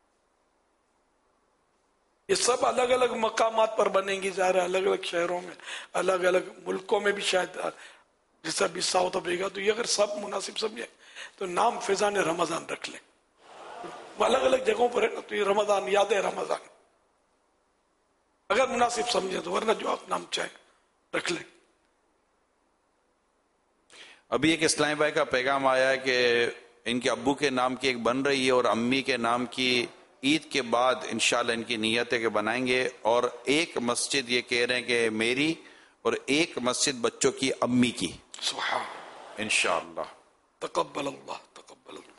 یہ سب الگ الگ مقامات پر بنیں گی، ظاہر ہے الگ الگ شہروں میں، الگ الگ ملکوں میں بھی شاید، جیسا بھی ساؤتھ افریقہ. تو یہ اگر سب مناسب سمجھے تو نام فیضان رمضان رکھ لیں. الگ الگ جگہوں پر ہے نا تو یہ رمضان یاد ہے رمضان اگر مناسب سمجھے تو، ورنہ جو آپ نام چاہیں رکھ لیں. ابھی ایک اسلام بھائی کا پیغام آیا ہے کہ ان کے ابو کے نام کی ایک بن رہی ہے اور امی کے نام کی عید کے بعد انشاءاللہ ان کی نیت ہے کہ بنائیں گے، اور ایک مسجد یہ کہہ رہے ہیں کہ میری اور ایک مسجد بچوں کی امی کی. سبحان انشاءاللہ. تقبل اللہ تقبل اللہ.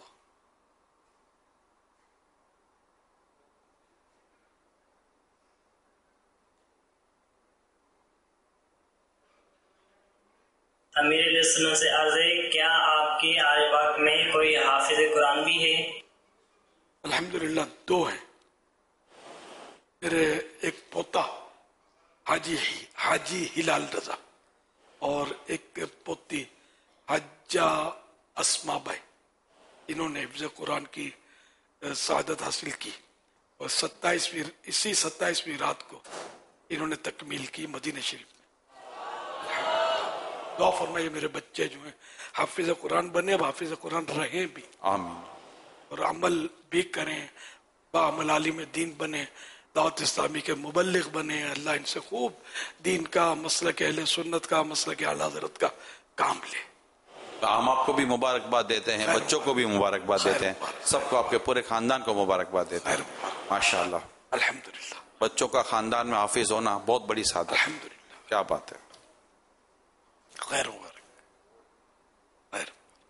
امیر علیہ السلام سے عرض ہے کیا آپ کی آل پاک میں کوئی حافظ قرآن بھی ہے؟ الحمدللہ دو ہیں. میرے ایک پوتا حاجی حاجی ہلال رضا اور ایک پوتی حجہ اسما بائی. انہوں نے حفظ قرآن کی سعادت حاصل کی اور ستائیسویں اسی ستائیسویں رات کو انہوں نے تکمیل کی مدینہ شریف میں. دعا فرمائیے میرے بچے جو ہیں حافظ قرآن بنے، اب حافظ قرآن رہیں بھی، آمین، اور عمل بھی کریں، با عمل عالم دین بنے، دعوت اسلامی کے مبلغ بنے. اللہ ان سے خوب دین کا، مسلک اہل سنت کا، مسلک اعلیٰ حضرت کا کام لے. ہم آپ کو بھی مبارکباد دیتے ہیں, بچوں کو بھی مبارکباد دیتے ہیں, سب کو, آپ کے پورے خاندان کو مبارکباد دیتے ہیں. ماشاء اللہ, الحمدللہ. بچوں کا خاندان میں حافظ ہونا بہت بڑی سعادت ہے. الحمدللہ, کیا بات ہے. خیر مبارک. خیر.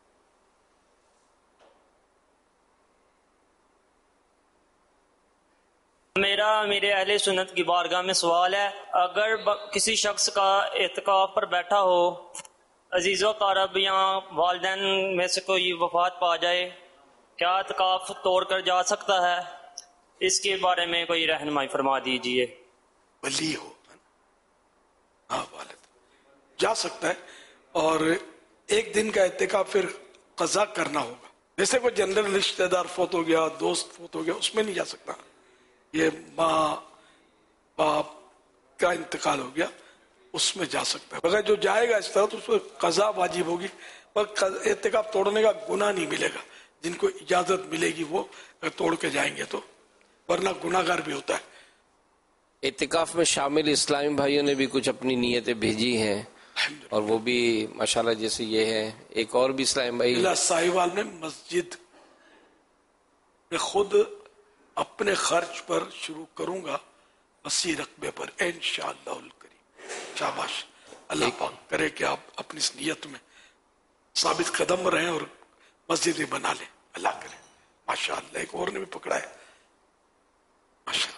میرا میرے اہل سنت کی بارگاہ میں سوال ہے, اگر کسی شخص کا اعتکاف پر بیٹھا ہو, عزیز و اقارب یا والدین میں سے کوئی وفات پا جائے, کیا اعتکاف توڑ کر جا سکتا ہے؟ اس کے بارے میں کوئی رہنمائی فرما دیجئے. ولی ہو, ہاں والد جا سکتا ہے, اور ایک دن کا اعتکاف پھر قضا کرنا ہوگا. جیسے کوئی جنرل رشتہ دار فوت ہو گیا, دوست فوت ہو گیا, اس میں نہیں جا سکتا. یہ ماں باپ کا انتقال ہو گیا, اس میں جا سکتا ہے. اگر جو جائے گا اس طرح تو اس پر قضا واجب ہوگی, پر اعتکاف توڑنے کا گناہ نہیں ملے گا. جن کو اجازت ملے گی وہ توڑ کے جائیں گے تو, ورنہ گناہ گار بھی ہوتا ہے. اعتکاف میں شامل اسلامی بھائیوں نے بھی کچھ اپنی نیتیں بھیجی ہیں, اور وہ بھی ماشاءاللہ جیسے یہ ہے. ایک اور بھی اسلامی بھائی ضلع ساہیوال میں مسجد میں خود اپنے خرچ پر شروع کروں گا, وسیع رقبے پر, انشاءاللہ الکریم. شاباش, اللہ پاک کرے کہ آپ اپنی اس نیت میں ثابت قدم رہیں اور مسجد بھی بنا لیں. اللہ کرے. ماشاءاللہ, ایک اور نے بھی پکڑا ہے. ماشاءاللہ.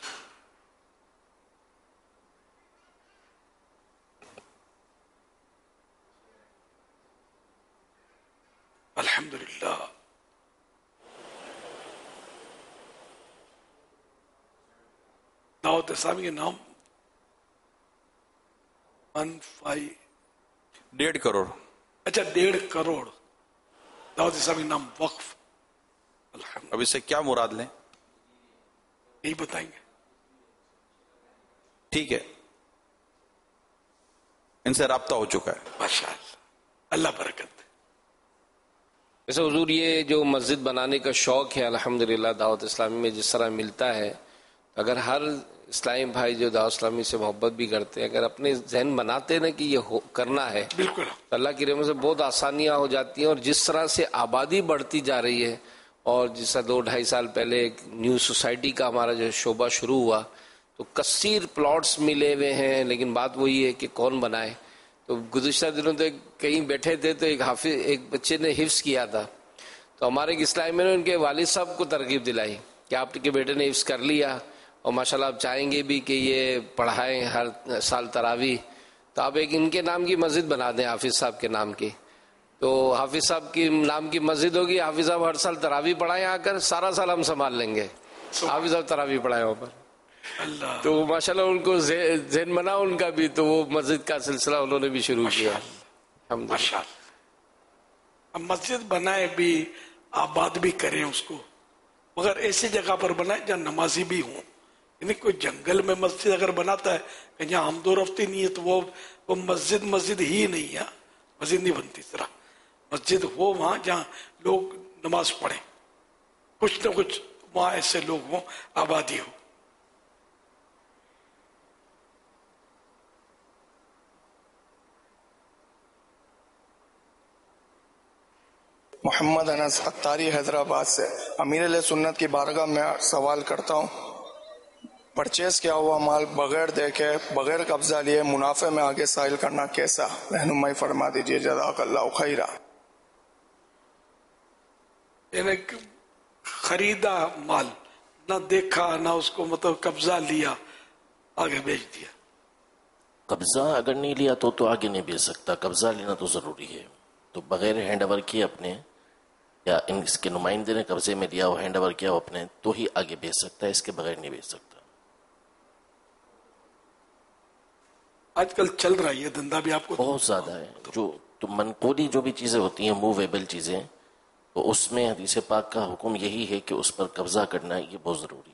الحمدللہ. دعوت اسلامی کے نام ون فائی ڈیڑھ کروڑ اچھا ڈیڑھ کروڑ دعوت اسلامی کے نام وقف. اب اس سے کیا مراد لیں, یہی بتائیں گے. ٹھیک ہے, ان سے رابطہ ہو چکا ہے. ماشاءاللہ, اللہ برکت. ویسے حضور یہ جو مسجد بنانے کا شوق ہے الحمدللہ دعوت اسلامی میں جس طرح ملتا ہے, اگر ہر اسلامی بھائی جو دعوت اسلامی سے محبت بھی کرتے ہیں اگر اپنے ذہن بناتے نا کہ یہ کرنا ہے, بالکل اللہ کی رحمت سے بہت آسانیاں ہو جاتی ہیں. اور جس طرح سے آبادی بڑھتی جا رہی ہے, اور جس طرح دو ڈھائی سال پہلے ایک نیو سوسائٹی کا ہمارا جو شعبہ شروع ہوا تو کثیر پلاٹس ملے ہوئے ہیں, لیکن بات وہی ہے کہ کون بنائے. تو گزشتہ دنوں تو کہیں بیٹھے تھے تو ایک حافظ ایک بچے نے حفظ کیا تھا, تو ہمارے ایک اسلامی میں نے ان کے والد صاحب کو ترغیب دلائی کہ آپ کے بیٹے نے حفظ کر لیا اور ماشاءاللہ آپ چاہیں گے بھی کہ یہ پڑھائیں ہر سال تراویح, تو آپ ایک ان کے نام کی مسجد بنا دیں حافظ صاحب کے نام کی. تو حافظ صاحب کی نام کی مسجد ہوگی, حافظ صاحب ہر سال تراویح پڑھائیں آ کر, سارا سال ہم سنبھال لیں گے. حافظ صاحب تراویح پڑھائیں وہاں پر. تو ماشاءاللہ ان کو ذہن بنا ان کا بھی, تو وہ مسجد کا سلسلہ انہوں نے بھی شروع کیا. اب مسجد بنائے بھی, آباد بھی کریں اس کو, مگر ایسی جگہ پر بنائے جہاں نمازی بھی ہوں. یعنی کوئی جنگل میں مسجد اگر بناتا ہے کہ جہاں ہم دو رفتی نہیں ہے تو وہ وہ مسجد مسجد ہی نہیں ہے, مسجد نہیں بنتی. اس طرح مسجد ہو وہاں جہاں لوگ نماز پڑھیں, کچھ نہ کچھ وہاں ایسے لوگ ہوں, آبادی ہو. محمد انس اتاری حیدرآباد سے. امیر علیہ سنت کی بارگاہ میں سوال کرتا ہوں, پرچیز کیا ہوا مال بغیر دیکھے بغیر قبضہ لیے منافع میں آگے سائل کرنا کیسا, رہنمائی فرما دیجیے, جزاک اللہ خیرہ. یعنی خریدا مال, نہ دیکھا نہ اس کو مطلب قبضہ لیا, آگے بیچ دیا. قبضہ اگر نہیں لیا تو تو آگے نہیں بیچ سکتا, قبضہ لینا تو ضروری ہے. تو بغیر ہینڈ اوور کیے اپنے, یا اس کے نمائندے نے قبضے میں دیا ہو ہینڈ اوور کیا ہو اپنے, تو ہی آگے بیچ سکتا ہے, اس کے بغیر نہیں بیچ سکتا. آج کل چل رہا ہے یہ دھندا بھی آپ کو بہت زیادہ ہے. جو تو منقولی جو بھی چیزیں ہوتی ہیں, موویبل چیزیں, تو اس میں حدیث پاک کا حکم یہی ہے کہ اس پر قبضہ کرنا یہ بہت ضروری ہے.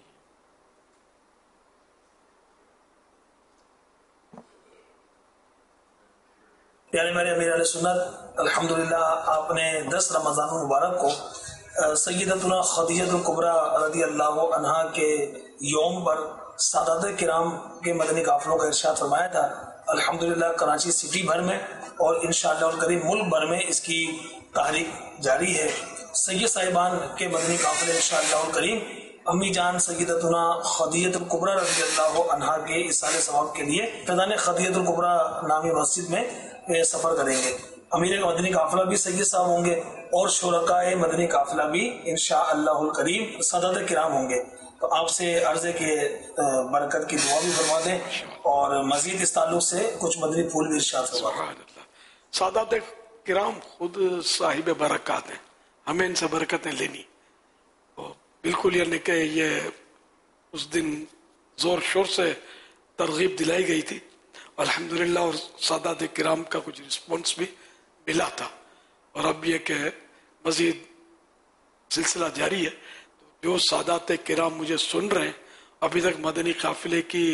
پیارے میرے امیر علیہ سنت, الحمدللہ آپ نے دس رمضان المبارک کو سیدتنا خدیجہ الکبریٰ رضی اللہ عنہا کے یوم پر سادات کرام کے مدنی قافلوں کا ارشاد فرمایا تھا. الحمدللہ کراچی سٹی بھر میں اور انشاءاللہ الکریم ملک بھر میں اس کی تحریک جاری ہے. سید صاحبان کے مدنی قافلے انشاءاللہ الکریم امی جان سیدتنا خدیجہ الکبریٰ رضی اللہ عنہا کے ایصال ثواب کے لیے فیضان خدیجہ الکبریٰ نامی مسجد میں سفر کریں گے. امیر مدنی قافلہ بھی سید صاحب ہوں گے اور شرکائے مدنی قافلہ بھی انشاءاللہ الکریم سادات کرام ہوں گے. تو آپ سے عرض ہے کہ برکت کی دعا بھی فرما دیں اور مزید اس تعلق سے کچھ مدنی پھول بھی ارشاد فرما دیں. سادات کرام خود صاحب برکات ہیں، ہمیں ان سے برکتیں لینی. بالکل یعنی کہ یہ اس دن زور شور سے ترغیب دلائی گئی تھی الحمدللہ، اور سادات کرام کا کچھ رسپانس بھی ملا تھا. اور اب یہ کہ مزید سلسلہ جاری ہے. جو سادات کرام مجھے سن رہے ہیں ابھی تک مدنی قافلے کی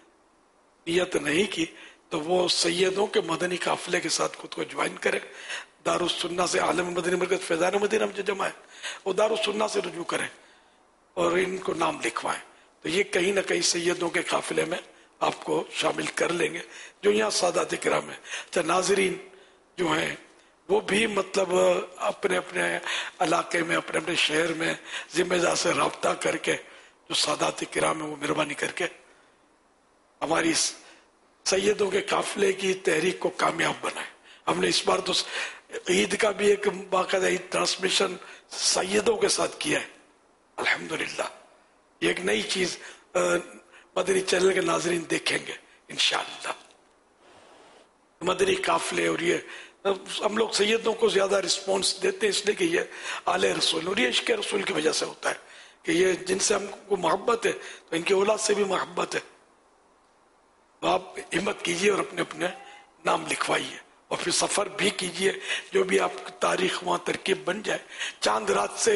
نیت نہیں کی تو وہ سیدوں کے مدنی قافلے کے ساتھ خود کو جوائن کریں. دارالسنہ سے عالم مدنی مرکز فیضان مدینہ میں جو جمع ہے وہ دارالسنہ سے رجوع کریں اور ان کو نام لکھوائیں. تو یہ کہیں نہ کہیں سیدوں کے قافلے میں آپ کو شامل کر لیں گے جو یہاں سادات کرام ہیں. اچھا ناظرین جو ہیں وہ بھی مطلب اپنے اپنے علاقے میں اپنے اپنے شہر میں ذمہ دار سے رابطہ کر کے جو سادات کرام ہیں وہ مہربانی کر کے ہماری سیدوں کے قافلے کی تحریک کو کامیاب بنائیں. ہم نے اس بار تو عید کا بھی ایک باقاعدہ عید ٹرانسمیشن سیدوں کے ساتھ کیا ہے الحمدللہ. یہ ایک نئی چیز مدنی چینل کے ناظرین دیکھیں گے انشاءاللہ. مدنی قافلے اور یہ ہم لوگ سیدوں کو زیادہ رسپانس دیتے ہیں اس لیے کہ یہ آل رسول اور یہ عشق رسول کی وجہ سے ہوتا ہے کہ یہ جن سے ہم کو محبت ہے تو ان کی اولاد سے بھی محبت ہے. تو آپ ہمت کیجئے اور اپنے اپنے نام لکھوائیے اور پھر سفر بھی کیجئے. جو بھی آپ کی تاریخ وہاں ترکیب بن جائے. چاند رات سے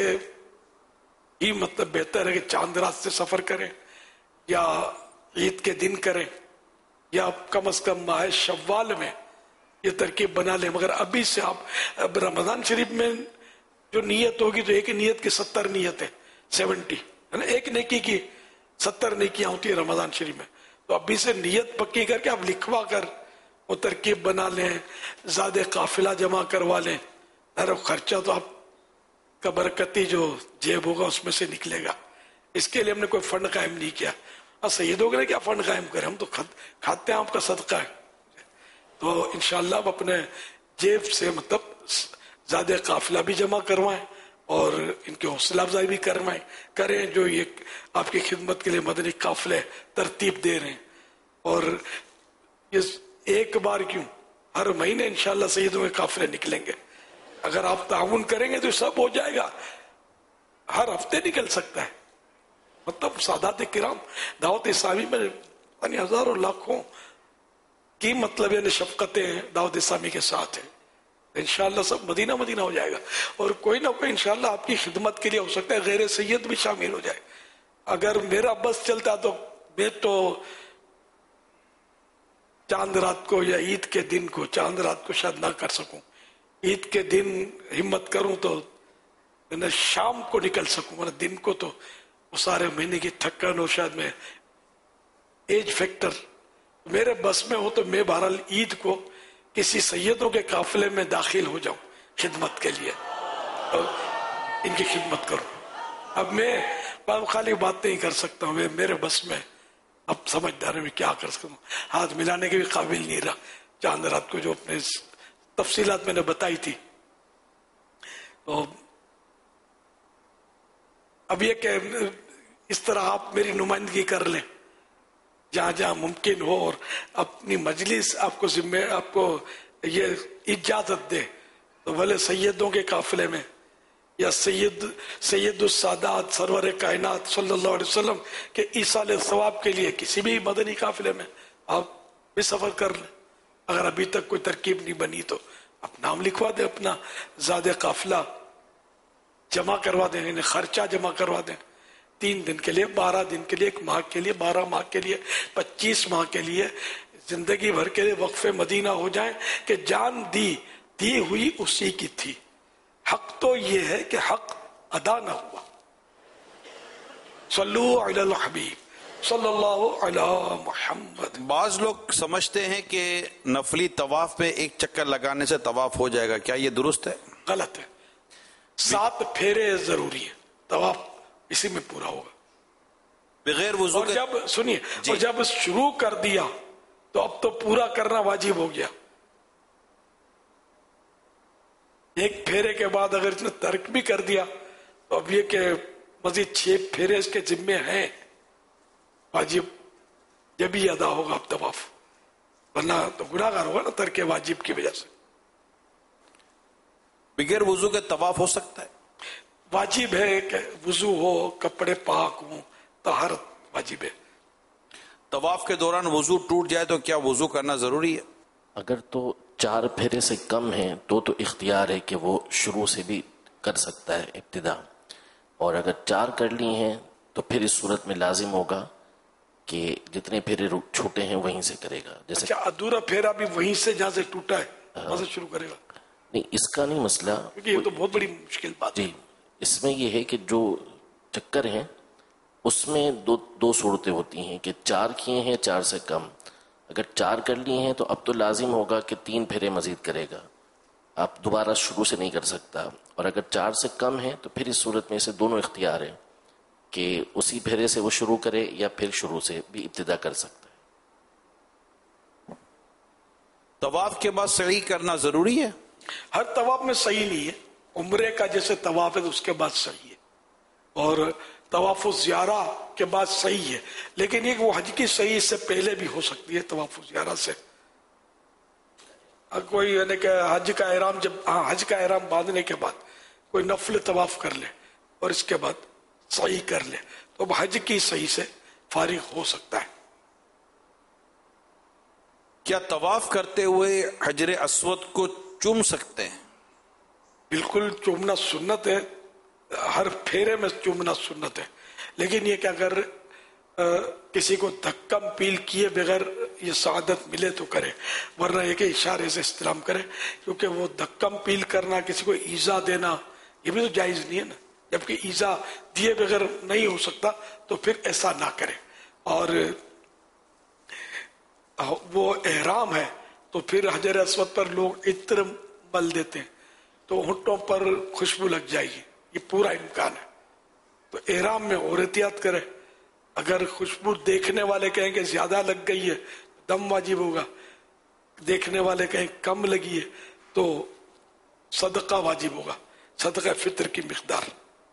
ہی مطلب بہتر ہے کہ چاند رات سے سفر کریں یا عید کے دن کریں یا کم از کم ماہ شوال میں یہ ترکیب بنا لیں. مگر ابھی سے آپ رمضان شریف میں جو نیت ہوگی تو ایک نیت کی ستر نیتیں سیونٹی ہے نا، ایک نیکی کی ستر نیکیاں ہوتی ہیں رمضان شریف میں. تو ابھی سے نیت پکی کر کے آپ لکھوا کر وہ ترکیب بنا لیں، زیادہ قافلہ جمع کروا لیں. ارے خرچہ تو آپ کا برکتی جو جیب ہوگا اس میں سے نکلے گا. اس کے لیے ہم نے کوئی فنڈ قائم نہیں کیا. سیدوں کے لیے کیا فنڈ قائم کریں، ہم تو کھاتے ہیں آپ کا صدقہ ہے. تو انشاءاللہ آپ اپنے جیب سے مطلب زیادہ قافلہ بھی جمع کروائیں اور ان کی حوصلہ افزائی بھی کروائیں کریں جو یہ آپ کی خدمت کے لیے مدنی قافلے ترتیب دے رہے ہیں. اور یہ ایک بار کیوں ہر مہینے انشاءاللہ سیدوں کے قافلے نکلیں گے. اگر آپ تعاون کریں گے تو سب ہو جائے گا. ہر ہفتے نکل سکتا ہے. مطلب سادات کرام دعوت اسلامی میں یعنی ہزاروں لاکھوں کی مطلب یعنی شفقتیں دعوت اسلامی کے ساتھ ہیں. انشاءاللہ سب مدینہ مدینہ ہو جائے گا اور کوئی نہ کوئی انشاءاللہ آپ کی خدمت کے لیے ہو سکتا ہے غیر سید بھی شامل ہو جائے. اگر میرا بس چلتا تو میں تو چاند رات کو یا عید کے دن کو چاند رات کو شاید نہ کر سکوں. عید کے دن ہمت کروں تو میں شام کو نکل سکوں. مطلب دن کو تو وہ سارے مہینے کی تھکن اور شاید میں ایج فیکٹر میرے بس میں ہو تو میں بہرحال عید کو کسی سیدوں کے قافلے میں داخل ہو جاؤں خدمت کے لیے اور ان کی خدمت کروں. اب میں خالی بات نہیں کر سکتا ہوں. میں میرے بس میں اب سمجھدار میں کیا کر سکتا ہوں. ہاتھ ملانے کے بھی قابل نہیں رہا. چاند رات کو جو اپنے تفصیلات میں نے بتائی تھی. تو اب یہ کہ اس طرح آپ میری نمائندگی کر لیں جہاں جہاں ممکن ہو اور اپنی مجلس آپ کو ذمہ آپ کو یہ اجازت دے تو بھلے سیدوں کے قافلے میں یا سید سید السادات سرور کائنات صلی اللہ علیہ وسلم کے ایصال ثواب کے لیے کسی بھی مدنی قافلے میں آپ بھی سفر کر لیں. اگر ابھی تک کوئی ترکیب نہیں بنی تو آپ نام لکھوا دیں, اپنا زیادہ قافلہ جمع کروا دیں, یعنی خرچہ جمع کروا دیں. تین دن کے لیے, بارہ دن کے لیے, ایک ماہ کے لیے, بارہ ماہ کے لیے, پچیس ماہ کے لیے, زندگی بھر کے لیے وقف مدینہ ہو جائیں کہ جان دی دی ہوئی اسی کی تھی. حق تو یہ ہے کہ حق ادا نہ ہوا. صلو علی الحبیب صلی اللہ علی محمد. بعض لوگ سمجھتے ہیں کہ نفلی طواف پہ ایک چکر لگانے سے طواف ہو جائے گا, کیا یہ درست ہے؟ غلط ہے. سات پھیرے ضروری ہے, طواف اسی میں پورا ہوگا بغیر وضو اور جب سنیے اور جب شروع کر دیا تو اب تو پورا کرنا واجب ہو گیا. ایک پھیرے کے بعد اگر اس نے ترک بھی کر دیا تو اب یہ کہ مزید چھ پھیرے اس کے ذمے ہیں واجب, جب ہی ادا ہوگا اب طواف, ورنہ تو گناہگار ہوگا نا ترک واجب کی وجہ سے. بغیر وضو کے طواف ہو سکتا ہے؟ واجب ہے کہ وضو ہو, کپڑے پاک ہوں, طہارت واجب ہے. طواف کے دوران وضو ٹوٹ جائے تو کیا وضو کرنا ضروری ہے؟ اگر تو چار پھیرے سے کم ہیں تو تو اختیار ہے کہ وہ شروع سے بھی کر سکتا ہے ابتدا, اور اگر چار کر لی ہیں تو پھر اس صورت میں لازم ہوگا کہ جتنے پھیرے چھوٹے ہیں وہیں سے کرے گا. جیسے اچھا ادھورا پھیرا بھی وہیں سے جہاں سے ٹوٹا ہے وہاں سے شروع کرے گا؟ نہیں, اس کا نہیں مسئلہ, کیونکہ یہ تو بہت بڑی مشکل بات ہے. جی, اس میں یہ ہے کہ جو چکر ہیں اس میں دو دو صورتیں ہوتی ہیں کہ چار کیے ہیں چار سے کم. اگر چار کر لیے ہیں تو اب تو لازم ہوگا کہ تین پھیرے مزید کرے گا, آپ دوبارہ شروع سے نہیں کر سکتا. اور اگر چار سے کم ہے تو پھر اس صورت میں اسے دونوں اختیار ہیں کہ اسی پھیرے سے وہ شروع کرے یا پھر شروع سے بھی ابتدا کر سکتا ہے. طواف کے بعد سعی کرنا ضروری ہے؟ ہر طواف میں صحیح نہیں ہے. عمرے کا جیسے طواف ہے تو اس کے بعد صحیح ہے, اور طواف زیارہ کے بعد صحیح ہے, لیکن یہ وہ حج کی صحیح سے پہلے بھی ہو سکتی ہے. طواف زیارہ سے کوئی یعنی کہ حج کا احرام جب ہاں حج کا احرام باندھنے کے بعد کوئی نفل طواف کر لے اور اس کے بعد صحیح کر لے تو اب حج کی صحیح سے فارغ ہو سکتا ہے. کیا طواف کرتے ہوئے حجر اسود کو چوم سکتے ہیں؟ بالکل چومنا سنت ہے, ہر پھیرے میں چومنا سنت ہے, لیکن یہ کہ اگر کسی کو دھکم پیل کیے بغیر یہ سعادت ملے تو کرے, ورنہ یہ کہ اشارے سے استلام کرے, کیونکہ وہ دھکم پیل کرنا, کسی کو ایزا دینا, یہ بھی تو جائز نہیں ہے نا. جبکہ ایزا دیے بغیر نہیں ہو سکتا تو پھر ایسا نہ کرے. اور وہ احرام ہے تو پھر حجر اسود پر لوگ عطر مل دیتے ہیں تو ہونٹوں پر خوشبو لگ جائے گی, یہ پورا امکان ہے. تو احرام میں اور احتیاط کرے. اگر خوشبو دیکھنے والے کہیں کہ زیادہ لگ گئی ہے دم واجب ہوگا, دیکھنے والے کہیں کم لگی ہے تو صدقہ واجب ہوگا, صدقہ فطر کی مقدار.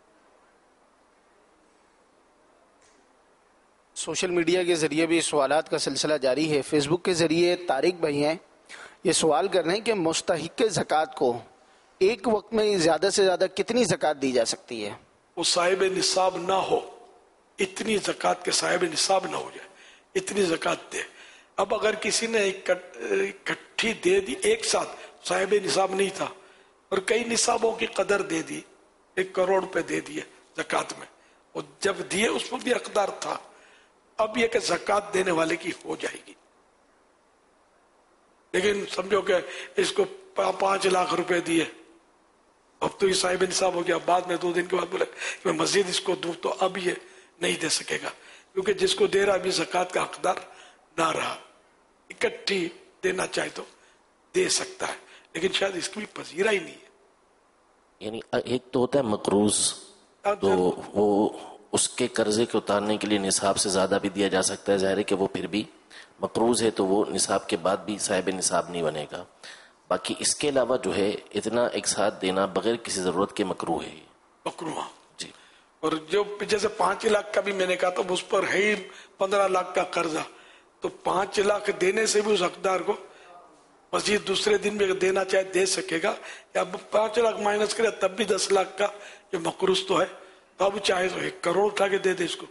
سوشل میڈیا کے ذریعے بھی سوالات کا سلسلہ جاری ہے. فیس بک کے ذریعے طارق بھائی ہیں, یہ سوال کر رہے ہیں کہ مستحق زکوٰۃ کو ایک وقت میں زیادہ سے زیادہ کتنی زکوٰۃ دی جا سکتی ہے؟ وہ صاحب نصاب نہ ہو, اتنی زکوٰۃ کے صاحب نصاب نہ ہو جائے, اتنی زکوٰۃ دے. اب اگر کسی نے اکٹھی دے دی ایک ساتھ, صاحب نصاب نہیں تھا اور کئی نصابوں کی قدر دے دی, ایک کروڑ پہ دے دیے زکوٰۃ میں, اور جب دیے اس وقت بھی حقدار تھا, اب یہ کہ زکوٰۃ دینے والے کی ہو جائے گی. لیکن سمجھو کہ اس کو پانچ لاکھ روپے دیے, اب تو یہ صاحب نصاب ہو گیا, بعد میں دو دن کے بعد بولے کہ میں مزید اس کو دوں, تو اب یہ نہیں دے سکے گا, کیونکہ جس کو دے رہا ابھی زکوٰۃ کا حقدار نہ رہا. اکٹھی دینا چاہے تو دے سکتا ہے, لیکن شاید اس کی بھی پذیرا ہی نہیں ہے. یعنی ایک تو ہوتا ہے مقروض, تو وہ اس کے قرضے کے اتارنے کے لیے نصاب سے زیادہ بھی دیا جا سکتا ہے. ظاہر ہے کہ وہ پھر بھی مقروض ہے تو وہ نصاب کے بعد بھی صاحب نصاب نہیں بنے گا. باقی اس کے علاوہ جو ہے اتنا ایک ساتھ دینا بغیر کسی ضرورت کے مکروہ ہے. مکروہ جی. اور جو جیسے پانچ لاکھ کا بھی میں نے کہا تھا اس پر ہے ہی پندرہ لاکھ کا قرضہ, تو پانچ لاکھ دینے سے بھی اس حقدار کو مزید دوسرے دن بھی دینا چاہے دے سکے گا, یا پانچ لاکھ مائنس کرے تب بھی دس لاکھ کا جو مقروض تو ہے, تو اب چاہے تو ایک کروڑ اٹھا کے دے دے اس کو.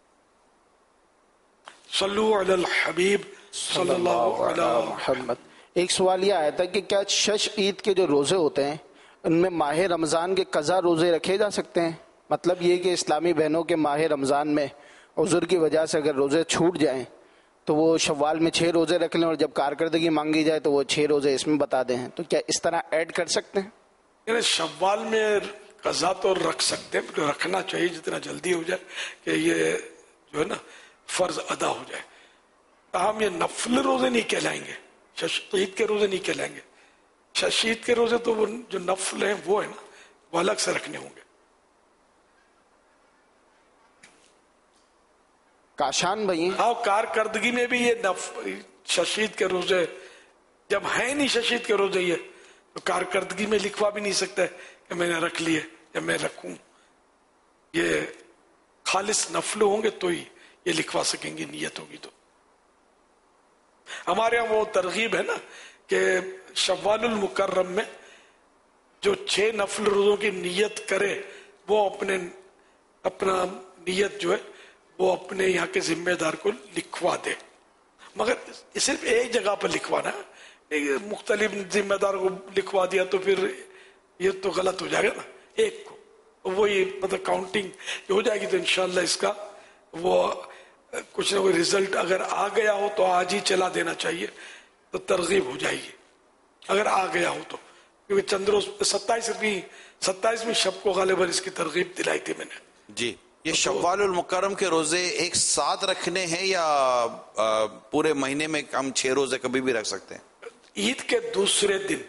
صلو علی الحبیب صلی اللہ علی محمد. ایک سوال یہ آیا تھا کہ کیا شش عید کے جو روزے ہوتے ہیں ان میں ماہ رمضان کے قضا روزے رکھے جا سکتے ہیں؟ مطلب یہ کہ اسلامی بہنوں کے ماہ رمضان میں عذر کی وجہ سے اگر روزے چھوٹ جائیں تو وہ شوال میں چھ روزے رکھ لیں, اور جب کارکردگی مانگی جائے تو وہ چھ روزے اس میں بتا دیں, تو کیا اس طرح ایڈ کر سکتے ہیں؟ یعنی شوال میں قضا تو رکھ سکتے ہیں, رکھنا چاہیے جتنا جلدی ہو جائے کہ یہ جو ہے نا فرض ادا ہو جائے. تاہم یہ نفل روزے نہیں کہلائیں گے, عید کے روزے نہیں کہلائیں گے, शशीद के रोजे तो वो जो नफल हैं वो है ना, वो अलग से रखने होंगे। काशान भाई, हाँ, कारकर्दगी में भी ये नफ शशीद के रोजे जब है नहीं, शशीद के रोजे ये तो कारकर्दगी में लिखवा भी नहीं सकता है कि मैंने रख लिए या मैं रखूं। ये खालिस नफल होंगे तो ही ये लिखवा सकेंगे, नियत होगी तो। हमारे यहाँ वो तरगीब है ना कि शव्वालुल मुकर्रम में जो छह नफल रोजों की नियत करे वो अपने अपना नियत जो है वो अपने यहाँ के जिम्मेदार को लिखवा दे। मगर सिर्फ एक जगह पर लिखवाना, मुख्तलिफ जिम्मेदार को लिखवा दिया तो फिर ये तो गलत हो जाएगा ना। एक को तो वो ये मतलब काउंटिंग हो जाएगी तो इंशाल्लाह इसका वो कुछ ना कोई रिजल्ट अगर आ गया हो तो आज ही चला देना चाहिए, तो तरगीब हो जाएगी अगर आ गया हो तो। क्योंकि चंद्रो सत्ताईसवीं सत्ताईसवीं शब को गालिबन इसकी तरगीब दिलाई थी मैंने। जी, ये शव्वालुल मुकर्रम के रोजे एक साथ रखने हैं या आ, पूरे महीने में हम छह रोजे कभी भी रख सकते हैं? ईद के दूसरे दिन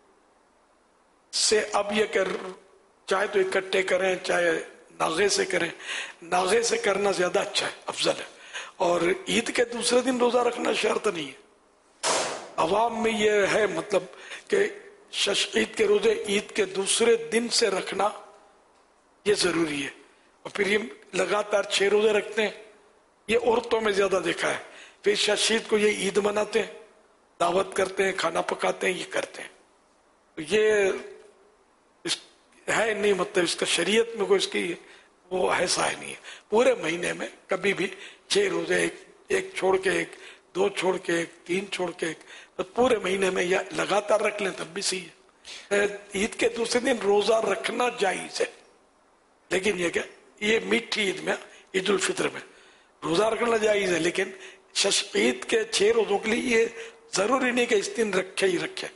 से अब ये कर चाहे तो इकट्ठे करें चाहे नागे से करें, नागे से करना ज्यादा अच्छा है, अफजल है। और ईद के दूसरे दिन रोजा रखना शर्त नहीं है। अवाम में ये है मतलब कि शश ईद के रोजे ईद के दूसरे दिन से रखना ये जरूरी है। और फिर ये लगातार छह रोजे रखते हैं, ये औरतों में ज्यादा देखा है। फिर शशीद को ये ईद मनाते हैं, दावत करते हैं, खाना पकाते हैं, ये करते हैं। तो ये इस, है नहीं मतलब इसका शरीयत में कोई इसकी वो ऐसा है नहीं है। पूरे महीने में कभी भी छह रोजे एक, एक छोड़ के एक, दो छोड़ के एक, तीन छोड़ के एक, तो पूरे महीने में या लगातार रख लें तब भी सही है। ईद के दूसरे दिन रोजा रखना जायज है, लेकिन ये क्या ये मीठी ईद में, ईद उल फित्र में रोजा रखना जायज है, लेकिन शश ईद के छह रोजों के लिए ये जरूरी नहीं कि इस दिन रखे ही रखे।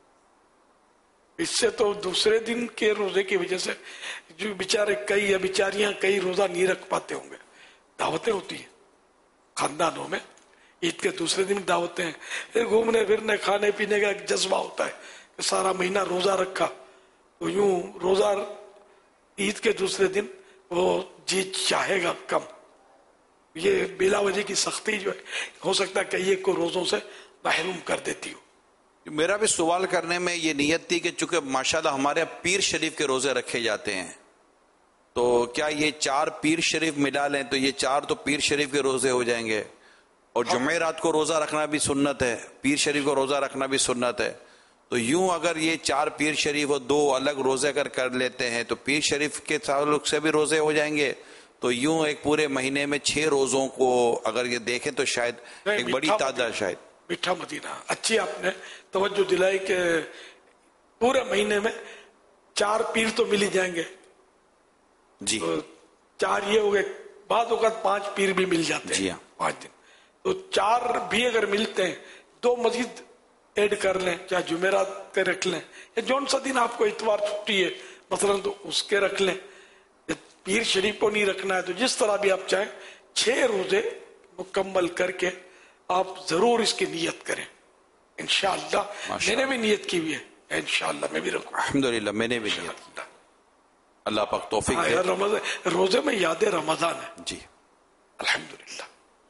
इससे तो दूसरे दिन के रोजे की वजह से जो बेचारे कई या बेचारियां कई रोजा नहीं रख पाते होंगे। दावतें होती है खानदानों में, ईद के दूसरे दिन दावतें हैं, फिर घूमने फिरने खाने पीने का एक जज्बा होता है कि सारा महीना रोजा रखा तो यूं रोजा ईद के दूसरे दिन वो जी चाहेगा कम। ये बिला वजह की सख्ती जो है हो सकता है कई एक को रोजों से महरूम कर देती हो। मेरा भी सवाल करने में ये नियत थी कि चूंकि माशाल्लाह हमारे यहाँ पीर शरीफ के रोजे रखे जाते हैं, तो क्या ये चार पीर शरीफ मिला लें तो ये चार तो पीर शरीफ के रोजे हो जाएंगे। और जुमे रात को रोजा रखना भी सुन्नत है, पीर शरीफ को रोजा रखना भी सुन्नत है। तो यूं अगर ये चार पीर शरीफ और दो अलग रोजे अगर कर लेते हैं तो पीर शरीफ के ताल्लुक से भी रोजे हो जाएंगे। तो यूं एक पूरे महीने में छह रोजों को अगर ये देखें तो शायद एक बड़ी तादाद, शायद मीठा मदीना अच्छी आपने तवज्जो दिलाई कि पूरे महीने में चार पीर तो मिल ही जाएंगे जी। तो चार ये हो गए, बाद वक्त पांच पीर भी मिल जाते हैं जी हाँ। पांच दिन तो चार भी अगर मिलते हैं, दो मस्जिद ऐड कर लें, चाहे जुमेरात पे रख लें या जौन सा दिन आपको इतवार छुट्टी है मसलन तो उसके रख लें। पीर शरीफ को नहीं रखना है तो जिस तरह भी आप चाहें छह रोजे मुकम्मल करके आप जरूर इसकी नियत करें इंशाअल्लाह। मैंने भी नियत की हुई है, इंशाअल्लाह मैं भी रखूंगा। अल्हम्दुलिल्लाह मैंने भी नियत की, अल्लाह पाक तौफीक दे। रमजान रोजे में याद रमजान है जी, अल्हम्दुलिल्लाह।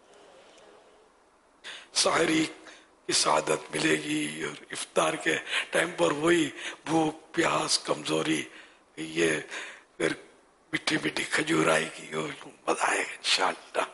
साहरी की सादत मिलेगी और इफ्तार के टाइम पर वही भूख प्यास कमजोरी, ये फिर मिट्टी मिट्टी खजूर आएगी और मजा आएगा इंशाअल्लाह।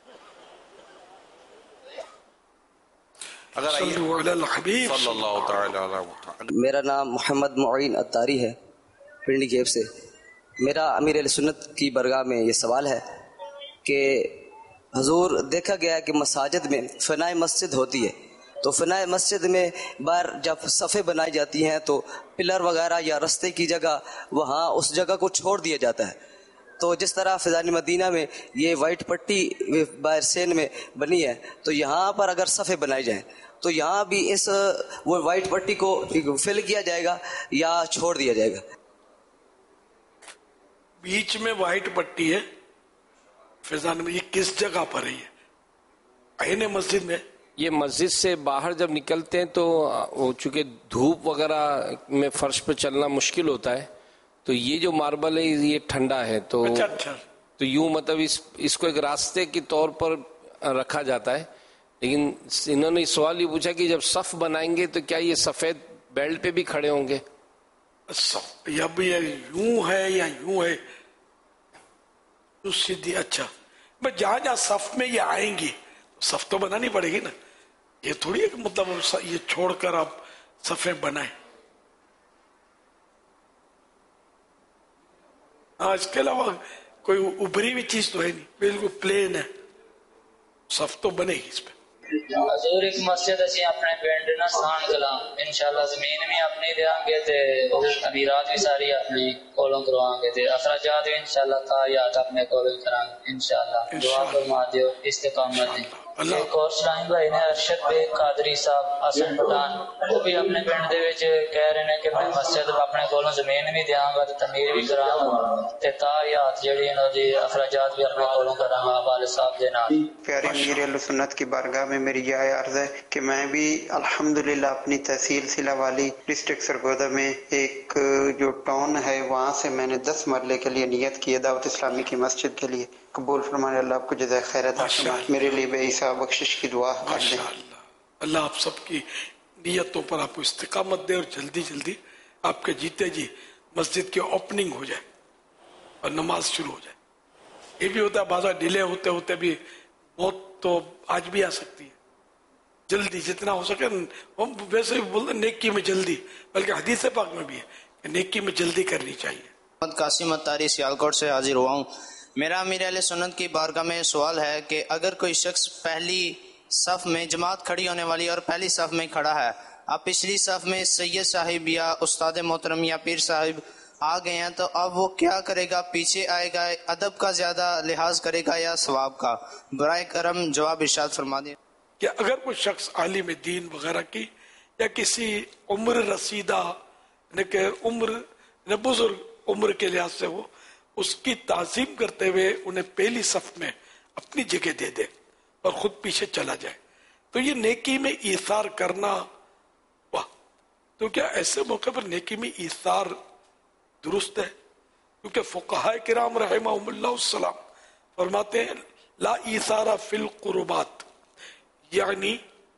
मेरा नाम मोहम्मद मुईन अत्तारी है, पिंडी जेब से। मेरा अमीर अहले सुन्नत की बरगाह में ये सवाल है कि हजूर देखा गया है कि मसाजिद में फनाए मस्जिद होती है, तो फनाए मस्जिद में बार जब सफ़े बनाई जाती हैं तो पिलर वगैरह या रस्ते की जगह वहाँ उस जगह को छोड़ दिया जाता है। तो जिस तरह फिजानी मदीना में ये वाइट पट्टी बारसेन में बनी है, तो यहाँ पर अगर सफ़े बनाए जाएं तो यहाँ भी इस वो वाइट पट्टी को फिल किया जाएगा या छोड़ दिया जाएगा? बीच में वाइट पट्टी है फिजान में, ये किस जगह पर है? ये आईने मस्जिद में یہ مسجد سے باہر جب نکلتے ہیں تو وہ چونکہ دھوپ وغیرہ میں فرش پہ چلنا مشکل ہوتا ہے، تو یہ جو ماربل ہے یہ ٹھنڈا ہے، تو تو یوں مطلب اس اس کو ایک راستے کے طور پر رکھا جاتا ہے. لیکن انہوں نے سوال یہ پوچھا کہ جب صف بنائیں گے تو کیا یہ سفید بیلٹ پہ بھی کھڑے ہوں گے؟ یا بھی یوں ہے یا یوں ہے سیدھی. اچھا بس جہاں جہاں صف میں یہ آئیں گی صف تو بنانی پڑے گی نا، یہ تھوڑی ہے کہ مطلب یہ چھوڑ کر آپ صفیں بنائیں. ہاں اس کے علاوہ کوئی ابری ہوئی چیز تو ہے نہیں، بالکل پلین ہے، صف تو بنے گی اس پہ. حضور ایک مسجد اسی اپنے پنڈ نا سان کلا انشاءاللہ زمین بھی اپنی دیاں گے تے تعمیرات بھی ساری اپنی کولوں کروائیں گے تے اخراجات بھی انشاءاللہ تایات اپنے کولوں کریں گے انشاءاللہ. دعا فرما دیو استقامت دی. ایک اور شاہین بھائی نے ارشد بے قادری صاحب حسن پٹھان وہ بھی اپنے پنڈ دے وچ کہہ رہے ہیں کہ میں مسجد اپنے کولوں زمین بھی دیاں گا تے تعمیر بھی کراں گا تے تایات جڑی انہاں دی اخراجات بھی اپنے کولوں کراں گا والد صاحب دے نال. پیارے امیر اہل سنت کی بارگاہ میں میری یہ عرض ہے کہ میں بھی الحمدللہ اپنی تحصیل سلا والی ڈسٹرکٹ سرگودا میں ایک جو ٹاؤن ہے وہاں سے میں نے دس مرلے کے لیے نیت کی ہے دعوت اسلامی کی مسجد کے لیے. قبول فرمانے اللہ آپ کو جزائے خیر عطا فرمائے. میرے لیے بے حساب بخشش کی دعا کر دیں. اللہ آپ سب کی نیتوں پر آپ کو استقامت دے اور جلدی جلدی آپ کے جیتے جی مسجد کی اوپننگ ہو جائے اور نماز شروع ہو جائے. یہ بھی ہوتا ہے بعض ڈیلے ہوتے ہوتے بھی موت تو آج بھی آ سکتی ہے. جلدی جتنا ہو سکے ہم ویسے بھی بولتے نیکی میں جلدی، بلکہ حدیث پاک میں بھی ہے کہ نیکی میں جلدی کرنی چاہیے. محمد قاسم اتاری سیالکوٹ سے حاضر ہوا ہوں. میرا امیر اہل سنت کی بارگاہ میں سوال ہے کہ اگر کوئی شخص پہلی صف میں جماعت کھڑی ہونے والی اور پہلی صف میں کھڑا ہے، اب پچھلی صف میں سید صاحب یا استاد محترم یا پیر صاحب آ گئے ہیں، تو اب وہ کیا کرے گا؟ پیچھے آئے گا، ادب کا زیادہ لحاظ کرے گا یا ثواب کا؟ برائے کرم جواب ارشاد فرما دیں. کہ اگر کوئی شخص عالم دین وغیرہ کی یا کسی عمر رسیدہ یعنی کہ عمر بزرگ عمر کے لحاظ سے وہ اس کی تعظیم کرتے ہوئے انہیں پہلی صف میں اپنی جگہ دے دے اور خود پیچھے چلا جائے، تو یہ نیکی میں ایثار کرنا واہ. تو کیا ایسے موقع پر نیکی میں ایثار درست ہے؟ کیونکہ فقہاء کرام رحمہم اللہ السلام فرماتے ہیں لا ایثار فی القربات، یعنی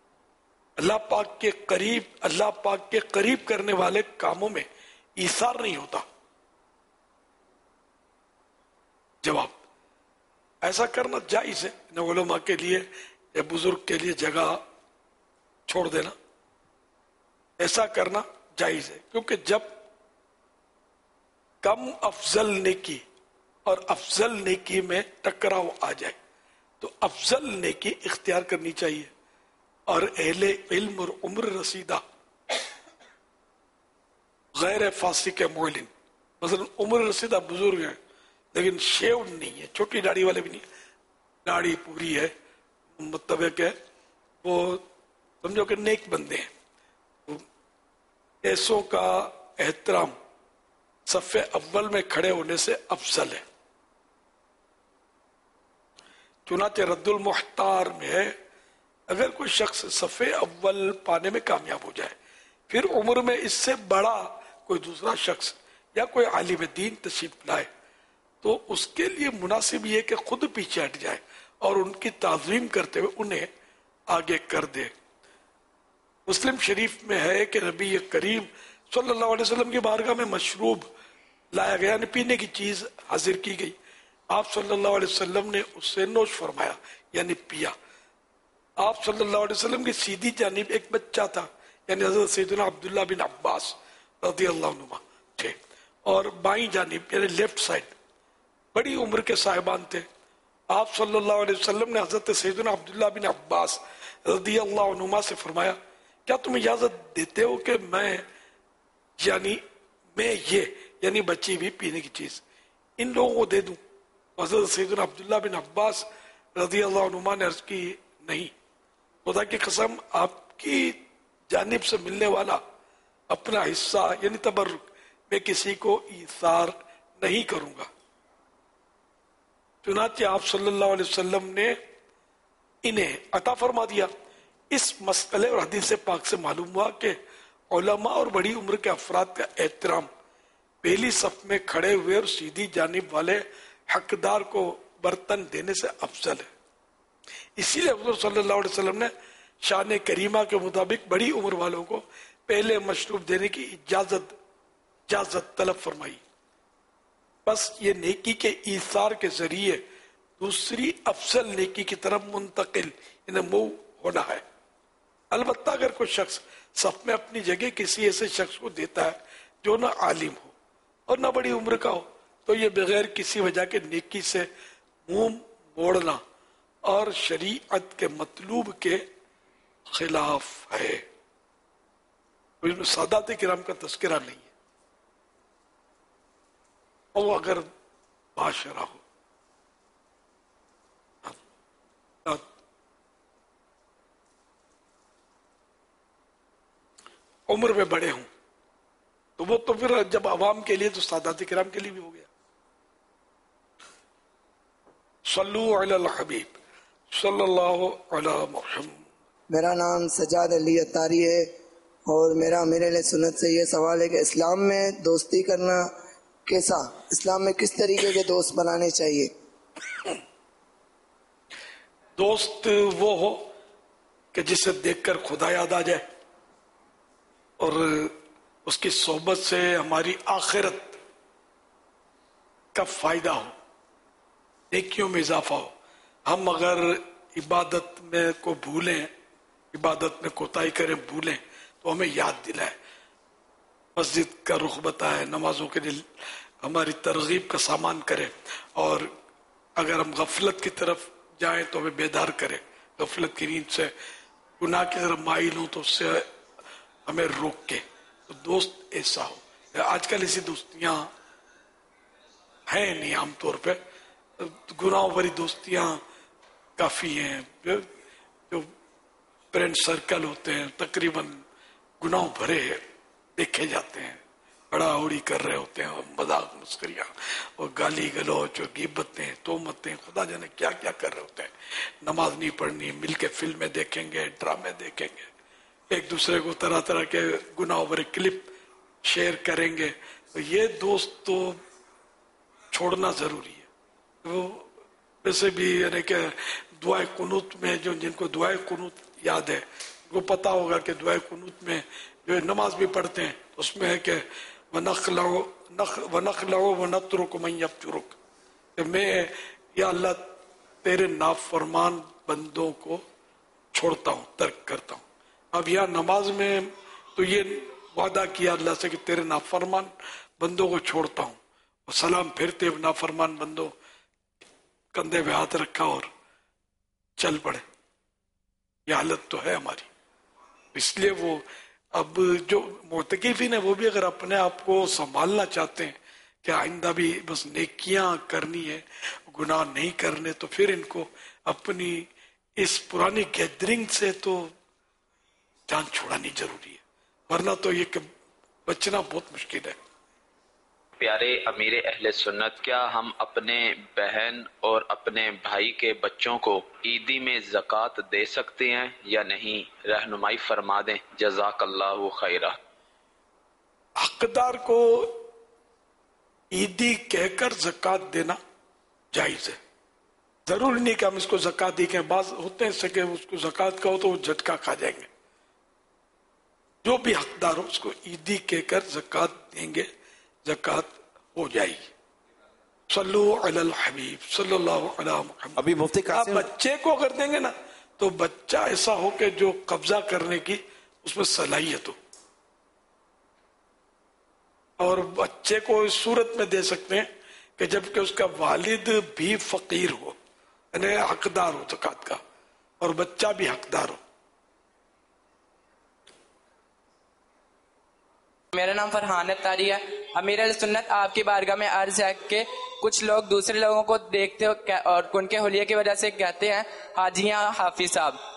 اللہ پاک کے قریب اللہ پاک کے قریب کرنے والے کاموں میں ایثار نہیں ہوتا. جواب ایسا کرنا جائز ہے، علماء کے لیے یا بزرگ کے لیے جگہ چھوڑ دینا ایسا کرنا جائز ہے. کیونکہ جب کم افضل نیکی اور افضل نیکی میں ٹکراؤ آ جائے تو افضل نیکی اختیار کرنی چاہیے. اور اہل علم اور عمر رسیدہ غیر فاسق معلن، مثلا عمر رسیدہ بزرگ ہیں لیکن شیو نہیں ہے، چھوٹی داڑھی والے بھی نہیں، داڑھی پوری ہے، مطلب ہے کہ وہ سمجھو کہ نیک بندے ہیں. ایسوں کا احترام صف اول میں کھڑے ہونے سے افضل ہے. چنانچہ رد المحتار میں ہے اگر کوئی شخص صف اول پانے میں کامیاب ہو جائے، پھر عمر میں اس سے بڑا کوئی دوسرا شخص یا کوئی عالم دین تشریف لائے تو اس کے لیے مناسب یہ کہ خود پیچھے ہٹ جائے اور ان کی تعظیم کرتے ہوئے انہیں آگے کر دے. مسلم شریف میں ہے کہ نبی کریم صلی اللہ علیہ وسلم کی بارگاہ میں مشروب لایا گیا، یعنی پینے کی چیز حاضر کی گئی. آپ صلی اللہ علیہ وسلم نے اس سے نوش فرمایا یعنی پیا. آپ صلی اللہ علیہ وسلم کی سیدھی جانب ایک بچہ تھا، یعنی حضرت سیدنا عبداللہ بن عباس رضی اللہ عنہ تھے، اور بائیں جانب یعنی لیفٹ سائڈ بڑی عمر کے صاحبان تھے. آپ صلی اللہ علیہ وسلم نے حضرت سیدنا عبداللہ بن عباس رضی اللہ عنہما سے فرمایا کیا تم اجازت دیتے ہو کہ میں یعنی میں یہ یعنی بچی بھی پینے کی چیز ان لوگوں کو دے دوں؟ حضرت سیدنا عبداللہ بن عباس رضی اللہ عنہما نے عرض کی نہیں، خدا کی قسم آپ کی جانب سے ملنے والا اپنا حصہ یعنی تبرک میں کسی کو ایثار نہیں کروں گا. چنانچہ آپ صلی اللہ علیہ وسلم نے انہیں عطا فرما دیا. اس مسئلے اور حدیث پاک سے معلوم ہوا کہ علماء اور بڑی عمر کے افراد کا احترام پہلی صف میں کھڑے ہوئے اور سیدھی جانب والے حقدار کو برتن دینے سے افضل ہے. اسی لیے حضور صلی اللہ علیہ وسلم نے شان کریمہ کے مطابق بڑی عمر والوں کو پہلے مشروب دینے کی اجازت اجازت طلب فرمائی. بس یہ نیکی کے ایثار کے ذریعے دوسری افضل نیکی کی طرف منتقل انہیں منہ ہونا ہے. البتہ اگر کوئی شخص صف میں اپنی جگہ کسی ایسے شخص کو دیتا ہے جو نہ عالم ہو اور نہ بڑی عمر کا ہو تو یہ بغیر کسی وجہ کے نیکی سے منہ موڑنا اور شریعت کے مطلوب کے خلاف ہے. اس میں سادات کرام کا تذکرہ نہیں ہے. اور اگر معاشرہ ہو عمر میں بڑے ہوں تو وہ تو پھر جب عوام کے لیے تو سادات کرام کے لیے بھی ہو گیا. صلو علی الحبیب صلی اللہ علی محمد. میرا نام سجاد علی اتاری ہے اور میرا امیر اہل سنت سے یہ سوال ہے کہ اسلام میں دوستی کرنا کیسا، اسلام میں کس طریقے کے دوست بنانے چاہیے؟ دوست وہ ہو کہ جسے دیکھ کر خدا یاد آ جائے اور اس کی صحبت سے ہماری آخرت کا فائدہ ہو، نیکیوں میں اضافہ ہو. ہم اگر عبادت میں کو بھولیں، عبادت میں کوتاہی کریں، بھولیں تو ہمیں یاد دلائے، مسجد کا رخ بتائے، نمازوں کے لیے ہماری ترغیب کا سامان کرے، اور اگر ہم غفلت کی طرف جائیں تو ہمیں بیدار کرے، غفلت کی نیند سے گناہ کی طرف مائل ہوں تو اس سے ہمیں روک کے. تو دوست ایسا ہو. آج کل ایسی دوستیاں ہیں نہیں، عام طور پہ گناہوں بھری دوستیاں کافی ہیں. جو فرینڈ سرکل ہوتے ہیں تقریباً گناہوں بھرے دیکھے جاتے ہیں، بڑا اوڑی کر رہے ہوتے ہیں، مذاق مسکریاں اور گالی گلوچ اور غیبتیں تہمتیں، خدا جانے کیا کیا کر رہے ہوتے ہیں. نماز نہیں پڑھنی، مل کے فلمیں دیکھیں گے، ڈرامے دیکھیں گے، ایک دوسرے کو طرح طرح کے گناہوں بھرے کلپ شیئر کریں گے. تو یہ دوست تو چھوڑنا ضروری ہے. وہ ویسے بھی یعنی کہ دعائے قنوت میں جو جن کو دعائے قنوت یاد ہے وہ پتا ہوگا کہ دعائے قنوت میں جو نماز بھی پڑھتے ہیں اس میں ہے کہ وَنَخْلَعُ وَنَتْرُكُ مَنْ يَفْجُرُكَ، کہ میں یا اللہ تیرے نافرمان بندوں کو چھوڑتا ہوں، ترک کرتا ہوں. اب یہاں نماز میں تو یہ وعدہ کیا اللہ سے کہ تیرے نافرمان بندوں کو چھوڑتا ہوں، اور سلام پھرتے نافرمان بندوں کندھے پہ ہاتھ رکھا اور چل پڑے. یہ حالت تو ہے ہماری. اس لیے وہ اب جو معتکفین ہیں وہ بھی اگر اپنے آپ کو سنبھالنا چاہتے ہیں کہ آئندہ بھی بس نیکیاں کرنی ہے، گناہ نہیں کرنے، تو پھر ان کو اپنی اس پرانی گیدرنگ سے تو جان چھوڑانی ضروری ہے، ورنہ تو یہ کہ بچنا بہت مشکل ہے. پیارے امیر اہل سنت، کیا ہم اپنے بہن اور اپنے بھائی کے بچوں کو عیدی میں زکوٰۃ دے سکتے ہیں یا نہیں؟ رہنمائی فرما دیں، جزاک اللہ خیرہ. حقدار کو عیدی کہہ کر زکوٰۃ دینا جائز ہے. ضروری نہیں کہ ہم اس کو زکوٰۃ دی کہ بعض ہوتے ہیں کہ اس کو زکوٰۃ کا ہو تو وہ جھٹکا کھا جائیں گے. جو بھی حقدار ہو اس کو عیدی کہہ کر زکوٰۃ دیں گے، زکوٰۃ ہو جائے گی. صلو علی الحبیب صلی اللہ علی محمد. ابھی مفتی قاسم، آپ بچے کو اگر دیں گے نا تو بچہ ایسا ہو کہ جو قبضہ کرنے کی اس میں صلاحیت ہو، اور بچے کو اس صورت میں دے سکتے ہیں کہ جب کہ اس کا والد بھی فقیر ہو، یعنی حقدار ہو زکوٰۃ کا، اور بچہ بھی حقدار ہو. میرا نام فرحان اتاری ہے. امیر علیہ سنت، آپ کی بارگاہ میں عرض ہے کہ کچھ لوگ دوسرے لوگوں کو دیکھتے ہو اور ان کے حلیے کی وجہ سے کہتے ہیں حاجیاں حافظ صاحب.